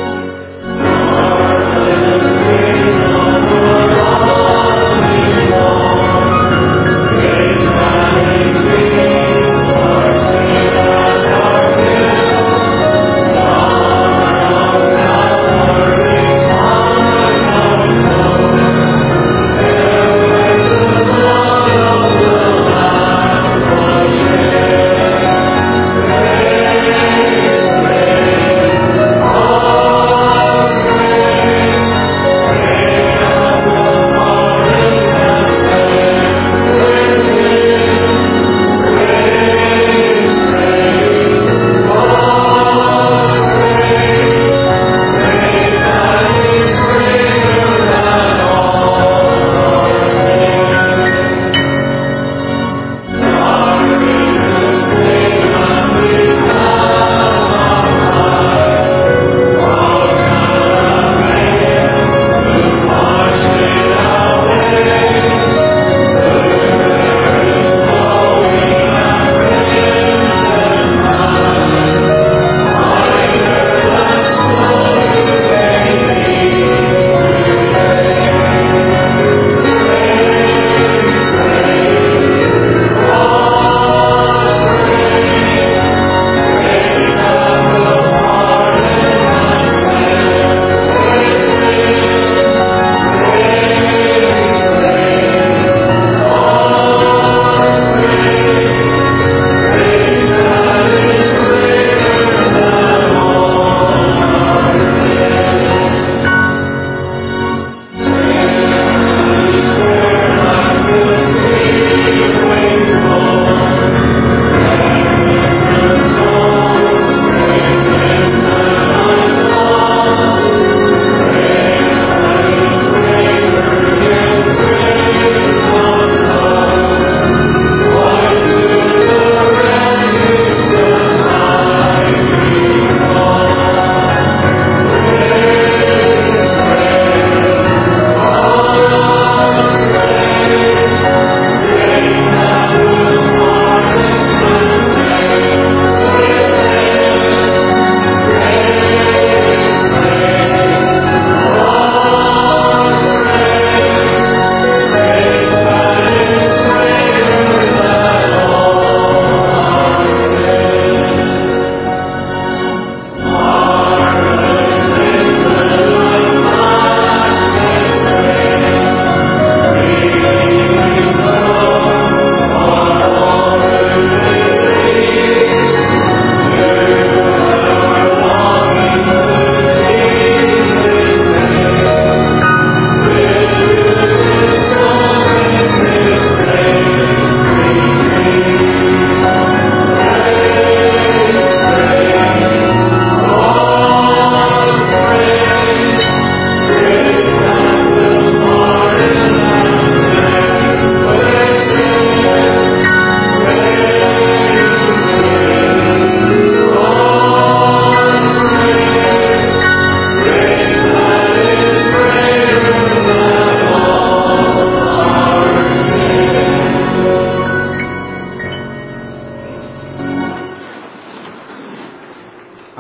Marvelous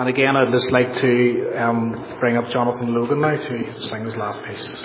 And again, I'd just like to bring up Jonathan Logan now to sing his last piece.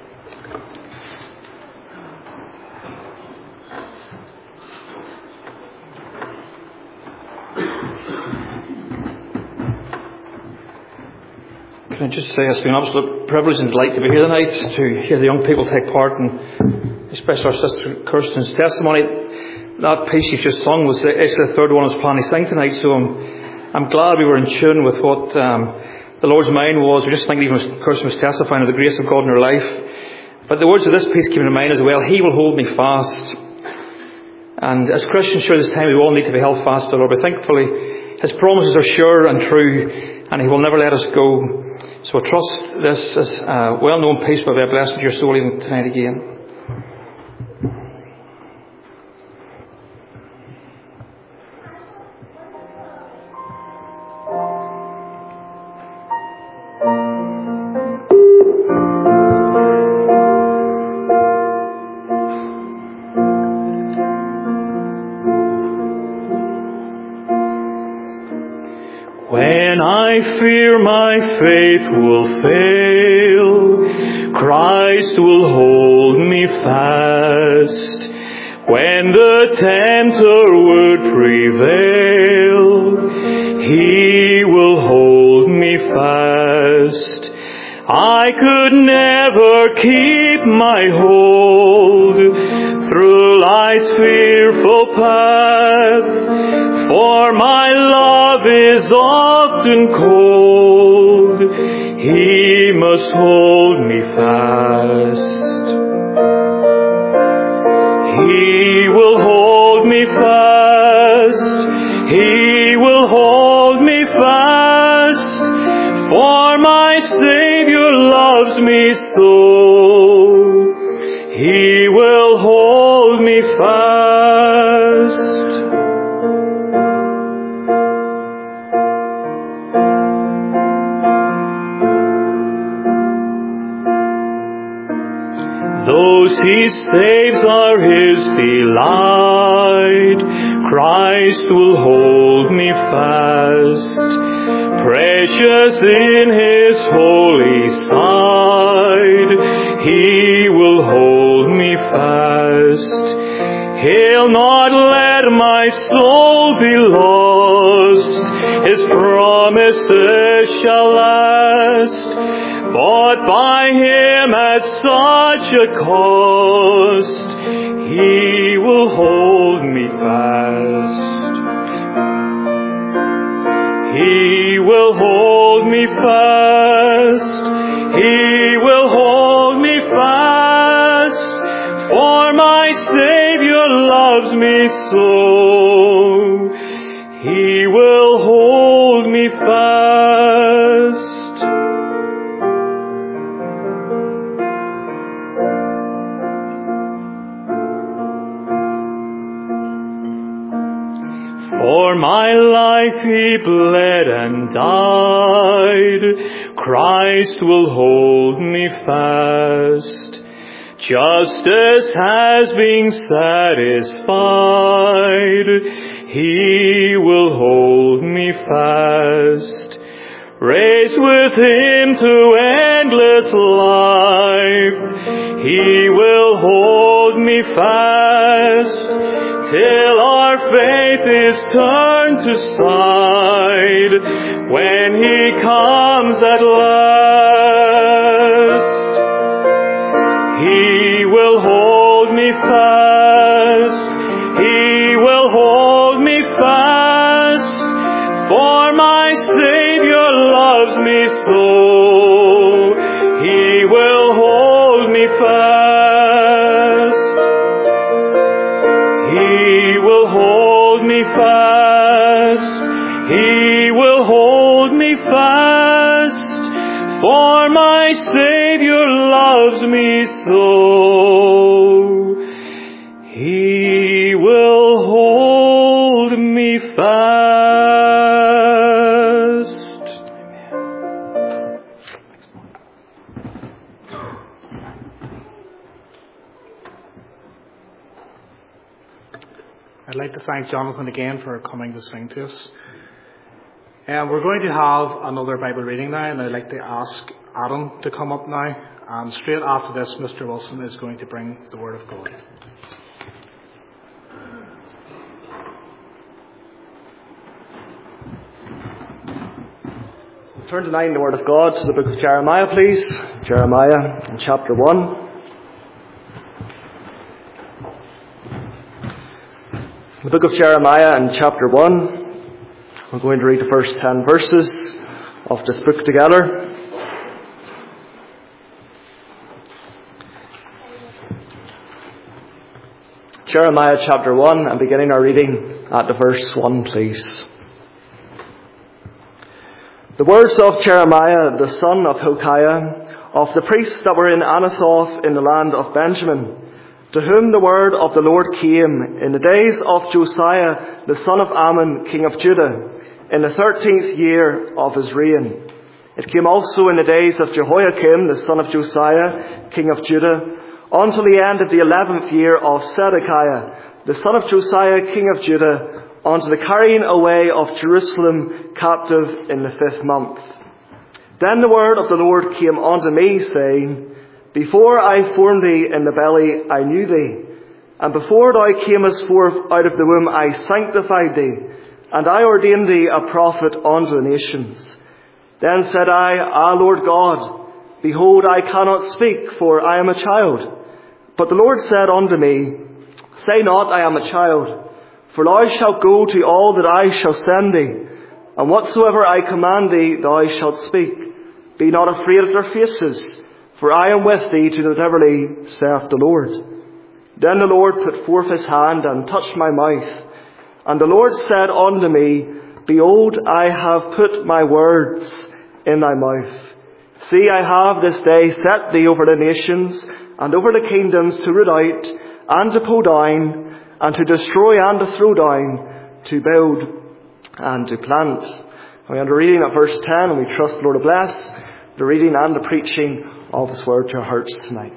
Can I just say it's been an absolute privilege and delight to be here tonight, to hear the young people take part, and especially our sister Kirsten's testimony. That piece you just sung was actually the third one I was planning to sing tonight, so I'm glad we were in tune with what the Lord's mind was. We're just thinking even as Kirsten was testifying of the grace of God in her life. But the words of this piece came to mind as well. He will hold me fast. And as Christians, sure, this time we all need to be held fast to the Lord. But thankfully, His promises are sure and true, and He will never let us go. So I trust this is a well-known piece, but be blessed with your soul even tonight again. When I fear my faith will fail, Christ will hold me fast. When the tempter would prevail, He will hold me fast. I could never keep my hold through life's fearful path, for my love is often cold. He must hold me fast. He will hold me fast. He will hold me fast. For my Savior loves me so. He will hold me fast. Those He saves are His delight. Christ will hold me fast. Precious in His holy sight, He will hold me fast. He'll not let my soul be lost. His promises shall last. Bought by Him at such a cost, He will hold me fast. He will hold me fast. He will hold me fast. For my Savior loves me so. He will hold me fast. For my life He bled and died. Christ will hold me fast. Justice has been satisfied. He will hold me fast. Raised with Him to endless life, He will hold me fast. Till our faith is turned to sight, when He comes at last. He will hold me fast. He will hold me fast. For my Savior loves me so. He will hold me fast. He will hold me fast. He will hold me fast. For my Savior loves me so. He will hold me fast. I'd like to thank Jonathan again for coming to sing to us. We're going to have another Bible reading now, and I'd like to ask Adam to come up now. And straight after this, Mr. Wilson is going to bring the Word of God. Turn tonight in the Word of God to the book of Jeremiah, please. Jeremiah in chapter 1. The book of Jeremiah in chapter 1. We're going to read the first 10 verses of this book together. Jeremiah chapter 1, and beginning our reading at the verse 1, please. The words of Jeremiah, the son of Hilkiah, of the priests that were in Anathoth in the land of Benjamin, to whom the word of the Lord came in the days of Josiah, the son of Ammon, king of Judah, in the 13th year of his reign. It came also in the days of Jehoiakim, the son of Josiah, king of Judah, until the end of the 11th year of Zedekiah, the son of Josiah, king of Judah, unto the carrying away of Jerusalem captive in the 5th month. Then the word of the Lord came unto me, saying, Before I formed thee in the belly, I knew thee, and before thou camest forth out of the womb, I sanctified thee, and I ordained thee a prophet unto the nations. Then said I, Ah, Lord God, behold, I cannot speak, for I am a child. But the Lord said unto me, Say not, I am a child, for thou shalt go to all that I shall send thee, and whatsoever I command thee, thou shalt speak. Be not afraid of their faces, for I am with thee to deliver thee, saith the Lord. Then the Lord put forth his hand and touched my mouth. And the Lord said unto me, Behold, I have put my words in thy mouth. See, I have this day set thee over the nations, and over the kingdoms, to root out, and to pull down, and to destroy, and to throw down, to build, and to plant. We are reading at verse 10, and we trust the Lord to bless the reading and the preaching of His word to our hearts tonight.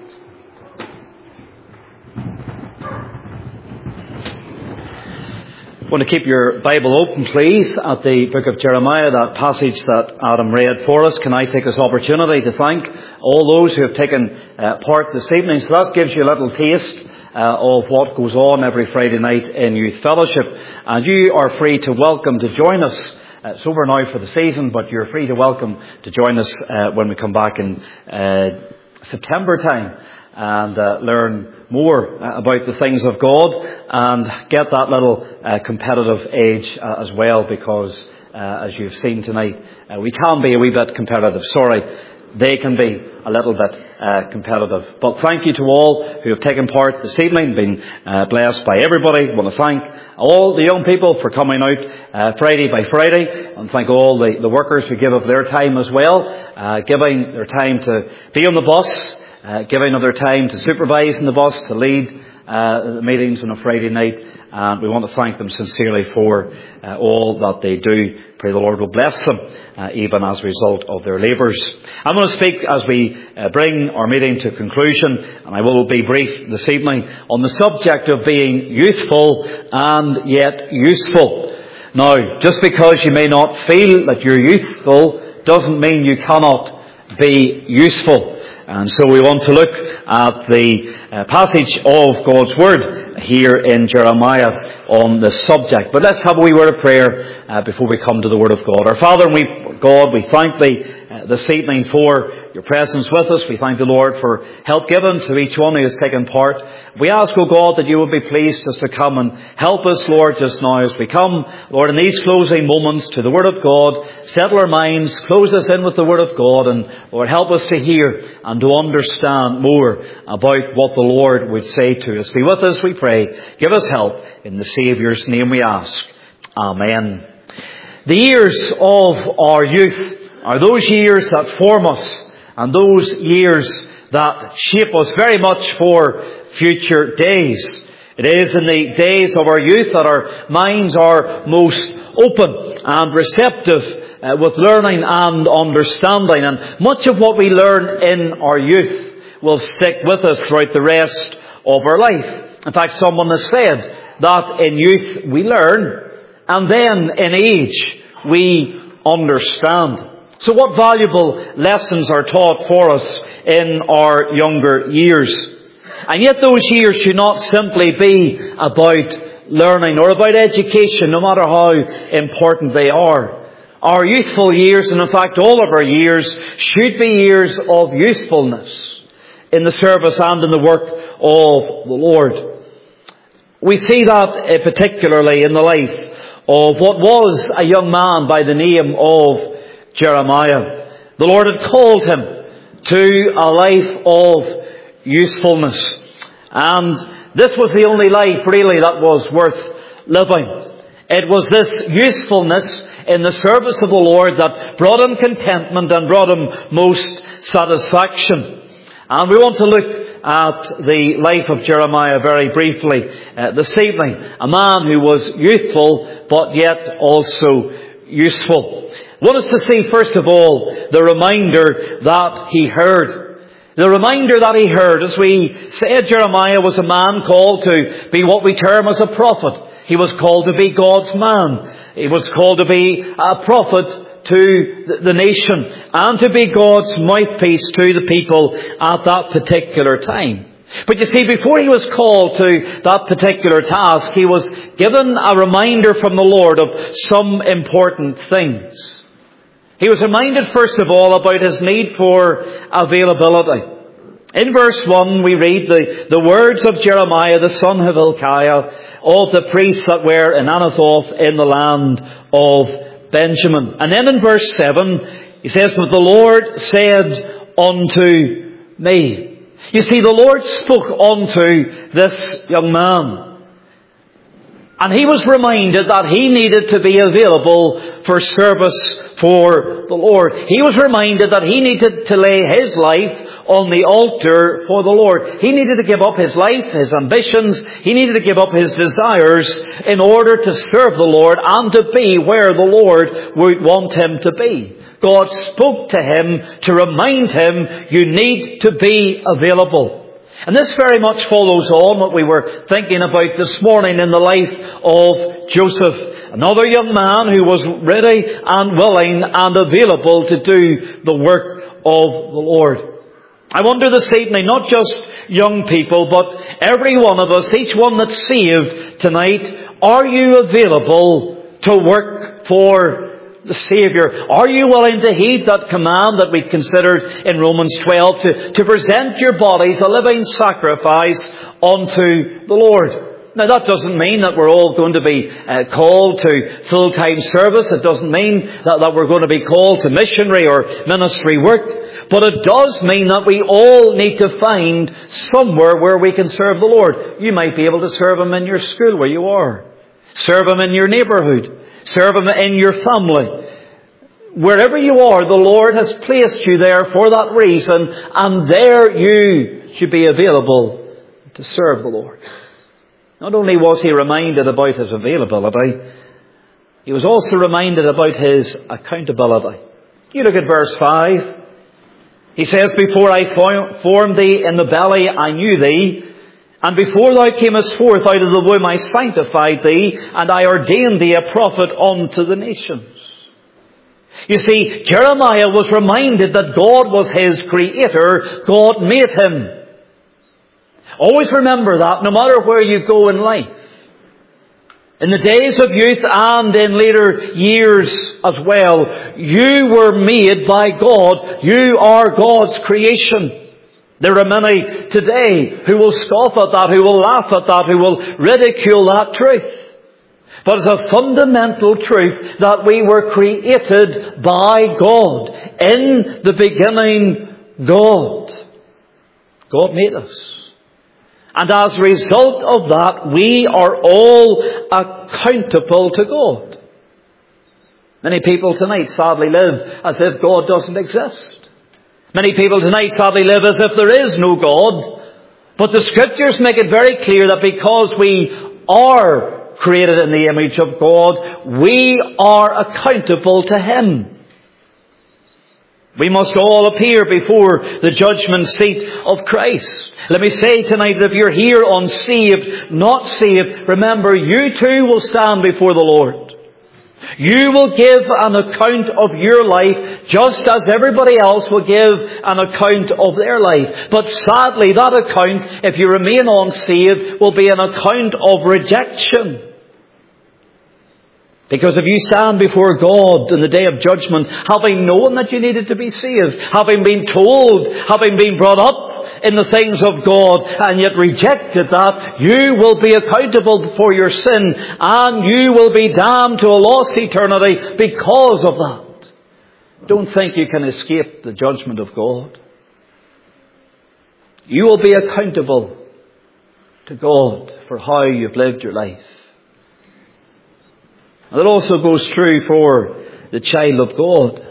I want to keep your Bible open, please, at the book of Jeremiah, that passage that Adam read for us. Can I take this opportunity to thank all those who have taken part this evening? So that gives you a little taste of what goes on every Friday night in Youth Fellowship. And you are free to welcome to join us. It's over now for the season, but you're free to welcome to join us when we come back in September time and learn more about the things of God and get that little competitive edge as well, because as you've seen tonight, we can be a wee bit competitive. They can be a little bit competitive. But thank you to all who have taken part this evening, been blessed by everybody. I want to thank all the young people for coming out Friday by Friday, and thank all the workers who give of their time as well, giving their time to be on the bus, giving of their time to supervise in the bus, to lead the meetings on a Friday night. And we want to thank them sincerely for all that they do. Pray the Lord will bless them, even as a result of their labours. I'm going to speak as we bring our meeting to conclusion, and I will be brief this evening, on the subject of being youthful and yet useful. Now, just because you may not feel that you're youthful doesn't mean you cannot be useful. And so we want to look at the passage of God's Word here in Jeremiah on the subject. But let's have a wee word of prayer before we come to the Word of God. Our Father, God, we thank Thee this evening for Your presence with us. We thank the Lord for help given to each one who has taken part. We ask, O God, that You will be pleased just to come and help us, Lord, just now as we come, Lord, in these closing moments to the Word of God. Settle our minds, close us in with the Word of God, and Lord, help us to hear and to understand more about what the Lord would say to us. Be with us, we pray. Give us help. In the Saviour's name we ask. Amen. The years of our youth are those years that form us and those years that shape us very much for future days. It is in the days of our youth that our minds are most open and receptive with learning and understanding. And much of what we learn in our youth will stick with us throughout the rest of our life. In fact, someone has said that in youth we learn, and then in age we understand. So what valuable lessons are taught for us in our younger years? And yet those years should not simply be about learning or about education, no matter how important they are. Our youthful years, and in fact all of our years, should be years of usefulness in the service and in the work of the Lord. We see that particularly in the life of what was a young man by the name of Jeremiah. The Lord had called him to a life of usefulness. And this was the only life really that was worth living. It was this usefulness in the service of the Lord that brought him contentment and brought him most satisfaction. And we want to look at the life of Jeremiah very briefly this evening. A man who was youthful but yet also useful. I want us to see first of all the reminder that he heard. The reminder that he heard, as we said, Jeremiah was a man called to be what we term as a prophet. He was called to be God's man. He was called to be a prophet to the nation and to be God's mouthpiece to the people at that particular time. But you see, before he was called to that particular task, he was given a reminder from the Lord of some important things. He was reminded first of all about his need for availability. In verse 1 we read the words of Jeremiah the son of Hilkiah, of the priests that were in Anathoth in the land of Benjamin. And then in verse 7 he says, "But the Lord said unto me." You see, the Lord spoke unto this young man. And he was reminded that he needed to be available for service for the Lord. He was reminded that he needed to lay his life on the altar for the Lord. He needed to give up his life, his ambitions. He needed to give up his desires in order to serve the Lord and to be where the Lord would want him to be. God spoke to him to remind him, you need to be available. And this very much follows on what we were thinking about this morning in the life of Joseph. Another young man who was ready and willing and available to do the work of the Lord. I wonder this evening, not just young people, but every one of us, each one that's saved tonight, are you available to work for the Saviour? Are you willing to heed that command that we considered in Romans 12 to present your bodies a living sacrifice unto the Lord? Now that doesn't mean that we're all going to be called to full-time service. It doesn't mean that we're going to be called to missionary or ministry work. But it does mean that we all need to find somewhere where we can serve the Lord. You might be able to serve Him in your school where you are. Serve Him in your neighbourhood. Serve Him in your family. Wherever you are, the Lord has placed you there for that reason, and there you should be available to serve the Lord. Not only was he reminded about his availability, he was also reminded about his accountability. You look at verse 5. He says, "Before I formed thee in the belly, I knew thee. And before thou camest forth out of the womb, I sanctified thee, and I ordained thee a prophet unto the nations." You see, Jeremiah was reminded that God was his creator. God made him. Always remember that, no matter where you go in life. In the days of youth and in later years as well, you were made by God. You are God's creation. There are many today who will scoff at that, who will laugh at that, who will ridicule that truth. But it's a fundamental truth that we were created by God. In the beginning, God made us. And as a result of that, we are all accountable to God. Many people tonight sadly live as if God doesn't exist. Many people tonight sadly live as if there is no God. But the Scriptures make it very clear that because we are created in the image of God, we are accountable to Him. We must all appear before the judgment seat of Christ. Let me say tonight that if you're here unsaved, not saved, remember you too will stand before the Lord. You will give an account of your life just as everybody else will give an account of their life. But sadly, that account, if you remain unsaved, will be an account of rejection. Because if you stand before God in the day of judgment, having known that you needed to be saved, having been told, having been brought up in the things of God, and yet rejected that, you will be accountable for your sin, and you will be damned to a lost eternity because of that. Don't think you can escape the judgment of God. You will be accountable to God for how you've lived your life. And it also goes true for the child of God.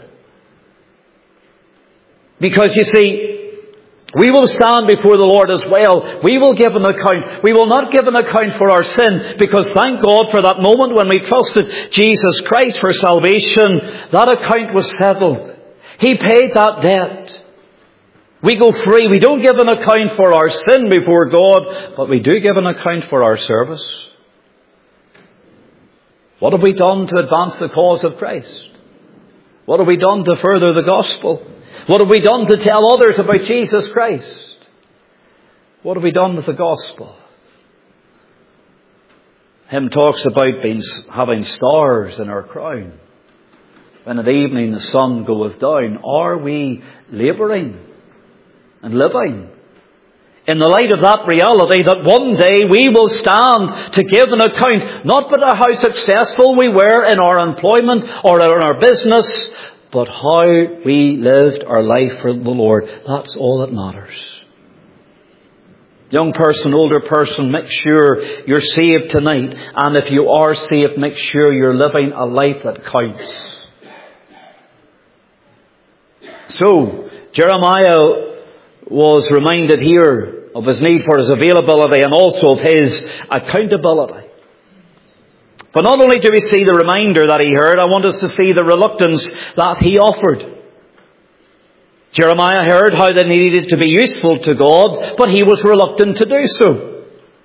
Because you see, we will stand before the Lord as well. We will give an account. We will not give an account for our sin, because thank God for that moment when we trusted Jesus Christ for salvation. That account was settled. He paid that debt. We go free. We don't give an account for our sin before God, but we do give an account for our service. What have we done to advance the cause of Christ? What have we done to further the gospel? What have we done to tell others about Jesus Christ? What have we done with the gospel? Hymn talks about having stars in our crown. When at evening the sun goeth down, are we labouring and living in the light of that reality that one day we will stand to give an account, not for how successful we were in our employment or in our business, but how we lived our life for the Lord. That's all that matters. Young person, older person, make sure you're saved tonight. And if you are saved, make sure you're living a life that counts. So, Jeremiah was reminded here of his need for his availability and also of his accountability. But not only do we see the reminder that he heard, I want us to see the reluctance that he offered. Jeremiah heard how they needed to be useful to God, but he was reluctant to do so.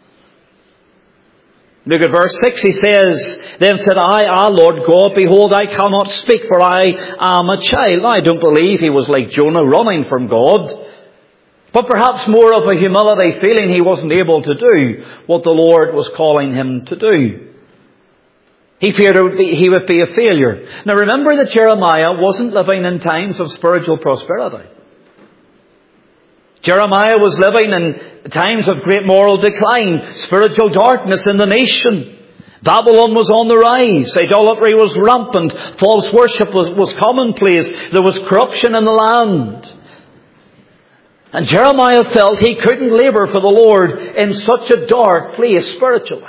Look at verse 6, he says, Then said I, Lord God, behold, I cannot speak, for I am a child. Now, I don't believe he was like Jonah running from God, but perhaps more of a humility, feeling he wasn't able to do what the Lord was calling him to do. He feared he would be a failure. Now remember that Jeremiah wasn't living in times of spiritual prosperity. Jeremiah was living in times of great moral decline, spiritual darkness in the nation. Babylon was on the rise. Idolatry was rampant. False worship was commonplace. There was corruption in the land. And Jeremiah felt he couldn't labour for the Lord in such a dark place spiritually.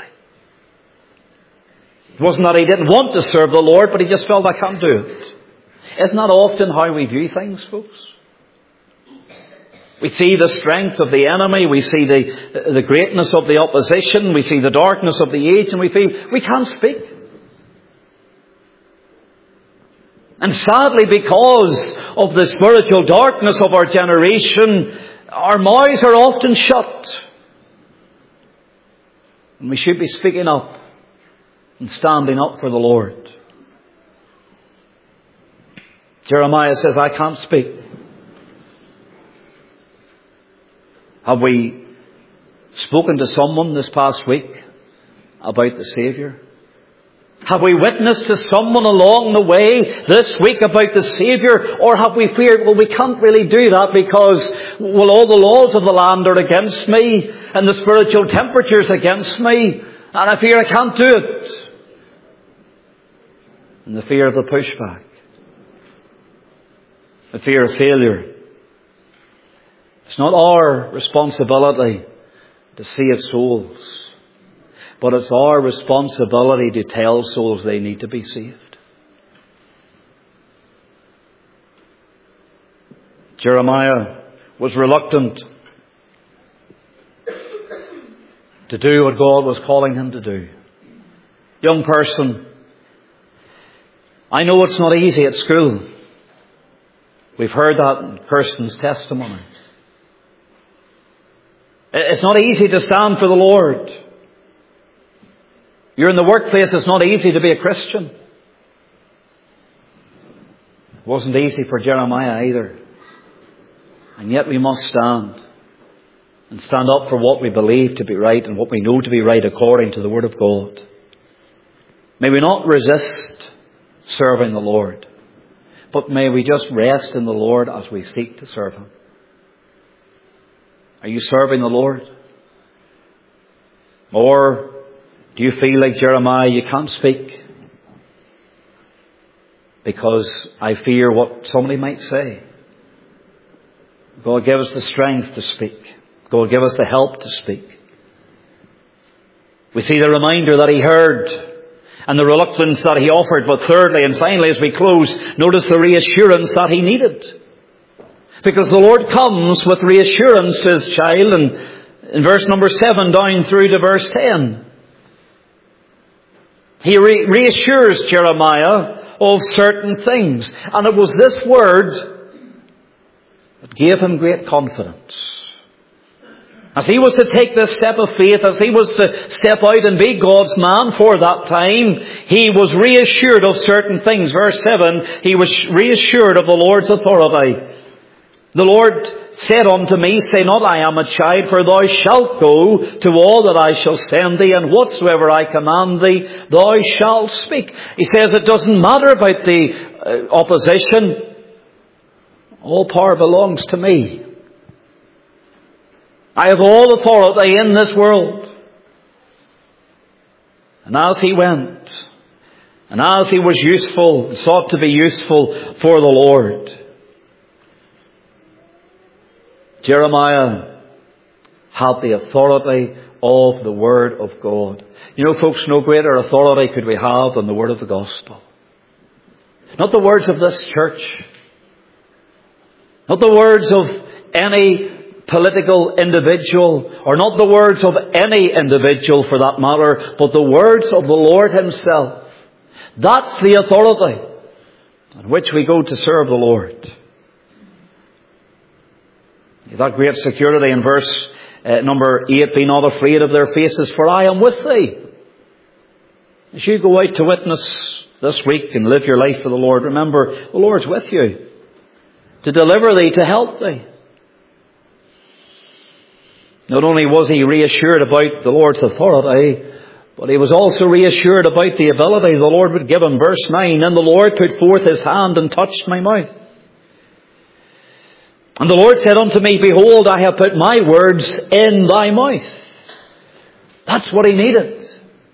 It wasn't that he didn't want to serve the Lord, but he just felt, I can't do it. Isn't that often how we view things, folks? We see the strength of the enemy, we see the greatness of the opposition, we see the darkness of the age, and we feel we can't speak. And sadly, because of the spiritual darkness of our generation, our mouths are often shut. And we should be speaking up and standing up for the Lord. Jeremiah says, I can't speak. Have we spoken to someone this past week about the Saviour? Have we witnessed to someone along the way this week about the Saviour? Or have we feared, well, we can't really do that because, well, all the laws of the land are against me and the spiritual temperature's against me and I fear I can't do it. And the fear of the pushback. The fear of failure. It's not our responsibility to save souls, but it's our responsibility to tell souls they need to be saved. Jeremiah was reluctant to do what God was calling him to do. Young person, I know it's not easy at school. We've heard that in Kirsten's testimony. It's not easy to stand for the Lord. You're in the workplace, it's not easy to be a Christian. It wasn't easy for Jeremiah either. And yet we must stand. And stand up for what we believe to be right and what we know to be right according to the Word of God. May we not resist serving the Lord, but may we just rest in the Lord as we seek to serve Him. Are you serving the Lord? Or do you feel like Jeremiah, you can't speak because I fear what somebody might say? God, give us the strength to speak. God, give us the help to speak. We see the reminder that he heard and the reluctance that he offered. But thirdly and finally, as we close, notice the reassurance that he needed. Because the Lord comes with reassurance to his child. And in verse number 7 down through to verse 10, he reassures Jeremiah of certain things. And it was this word that gave him great confidence. As he was to take this step of faith, as he was to step out and be God's man for that time, he was reassured of certain things. Verse 7, he was reassured of the Lord's authority. The Lord said unto me, say not, I am a child, for thou shalt go to all that I shall send thee, and whatsoever I command thee, thou shalt speak. He says it doesn't matter about the opposition. All power belongs to me. I have all authority in this world. And as he went, and as he was useful, sought to be useful for the Lord, Jeremiah had the authority of the Word of God. You know, folks, no greater authority could we have than the Word of the Gospel. Not the words of this church. Not the words of any political individual, or not the words of any individual for that matter, but the words of the Lord Himself. That's the authority on which we go to serve the Lord. That great security in verse number 8, be not afraid of their faces, for I am with thee. As you go out to witness this week and live your life for the Lord, remember the Lord's with you to deliver thee, to help thee. Not only was he reassured about the Lord's authority, but he was also reassured about the ability the Lord would give him. Verse 9, and the Lord put forth his hand and touched my mouth. And the Lord said unto me, behold, I have put my words in thy mouth. That's what he needed.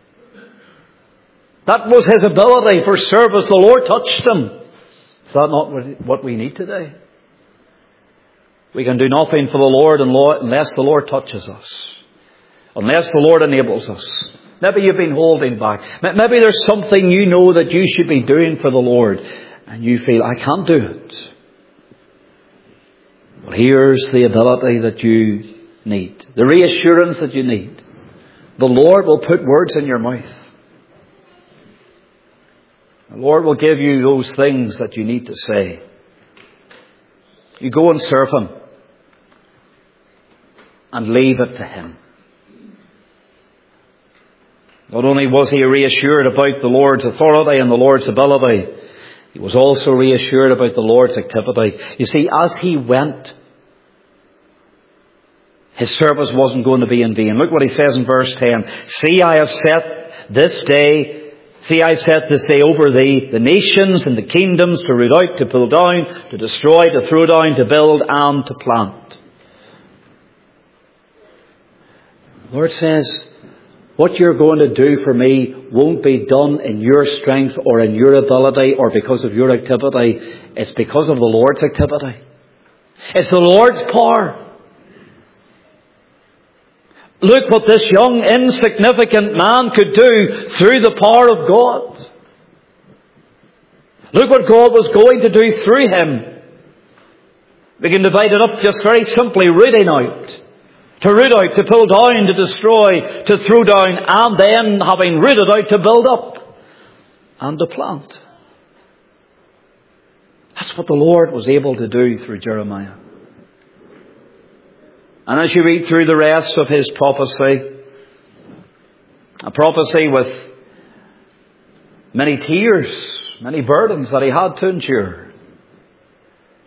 That was his ability for service. The Lord touched him. Is that not what we need today? We can do nothing for the Lord unless the Lord touches us. Unless the Lord enables us. Maybe you've been holding back. Maybe there's something you know that you should be doing for the Lord, and you feel, I can't do it. Well, here's the ability that you need. The reassurance that you need. The Lord will put words in your mouth. The Lord will give you those things that you need to say. You go and serve Him. And leave it to Him. Not only was he reassured about the Lord's authority and the Lord's ability, he was also reassured about the Lord's activity. You see, as he went, his service wasn't going to be in vain. Look what he says in verse 10. See, I have set this day over thee the nations and the kingdoms to root out, to pull down, to destroy, to throw down, to build and to plant. The Lord says, what you're going to do for me won't be done in your strength or in your ability or because of your activity. It's because of the Lord's activity. It's the Lord's power. Look what this young, insignificant man could do through the power of God. Look what God was going to do through him. We can divide it up just very simply, rooting out. To root out, to pull down, to destroy, to throw down, and then, having rooted out, to build up and to plant. That's what the Lord was able to do through Jeremiah. And as you read through the rest of his prophecy, a prophecy with many tears, many burdens that he had to endure.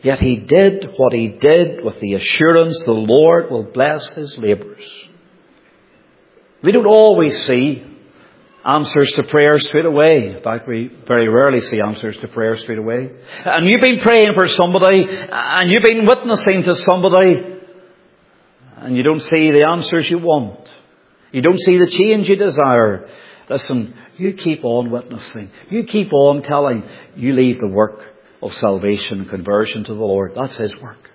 Yet he did what he did with the assurance the Lord will bless his labours. We don't always see answers to prayer straight away. In fact, we very rarely see answers to prayer straight away. And you've been praying for somebody, and you've been witnessing to somebody, and you don't see the answers you want. You don't see the change you desire. Listen, you keep on witnessing. You keep on telling. You leave the work of salvation and conversion to the Lord. That's his work.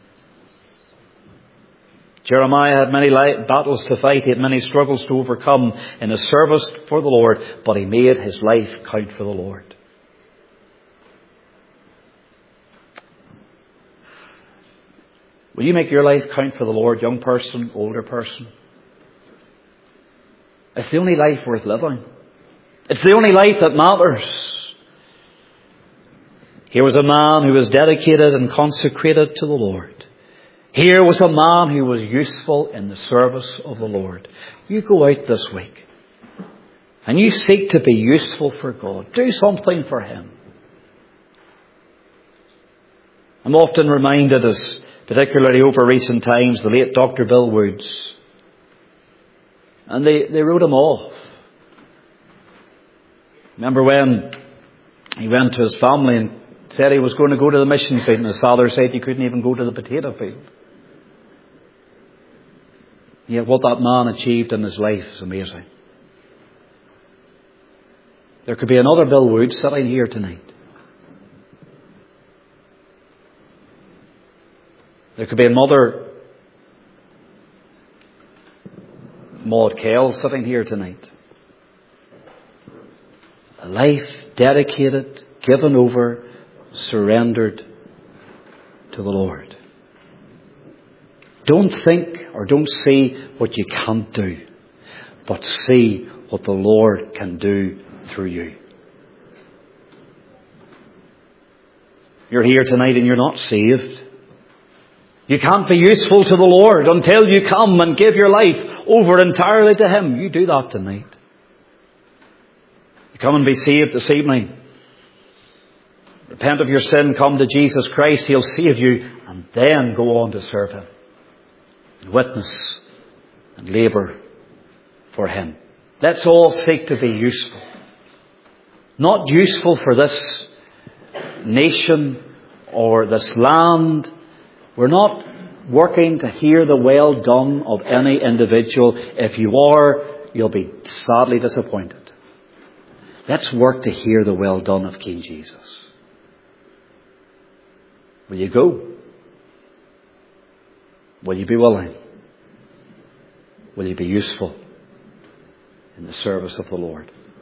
Jeremiah had many battles to fight. He had many struggles to overcome in his service for the Lord. But he made his life count for the Lord. Will you make your life count for the Lord, young person, older person? It's the only life worth living. It's the only life that matters. Here was a man who was dedicated and consecrated to the Lord. Here was a man who was useful in the service of the Lord. You go out this week and you seek to be useful for God. Do something for him. I'm often reminded, as particularly over recent times, the late Dr. Bill Woods. And they wrote him off. Remember when he went to his family and said he was going to go to the mission field, and his father said he couldn't even go to the potato field. Yet what that man achieved in his life is amazing. There could be another Bill Wood sitting here tonight. There could be another Maud Kale sitting here tonight. A life dedicated, given over, surrendered to the Lord. Don't think or don't see what you can't do, but see what the Lord can do through you. You're here tonight and you're not saved. You can't be useful to the Lord until you come and give your life over entirely to him. You do that tonight. You come and be saved this evening. Repent of your sin, come to Jesus Christ, he'll save you, and then go on to serve him. Witness and labour for him. Let's all seek to be useful. Not useful for this nation or this land. We're not working to hear the well done of any individual. If you are, you'll be sadly disappointed. Let's work to hear the well done of King Jesus. Will you go? Will you be willing? Will you be useful in the service of the Lord?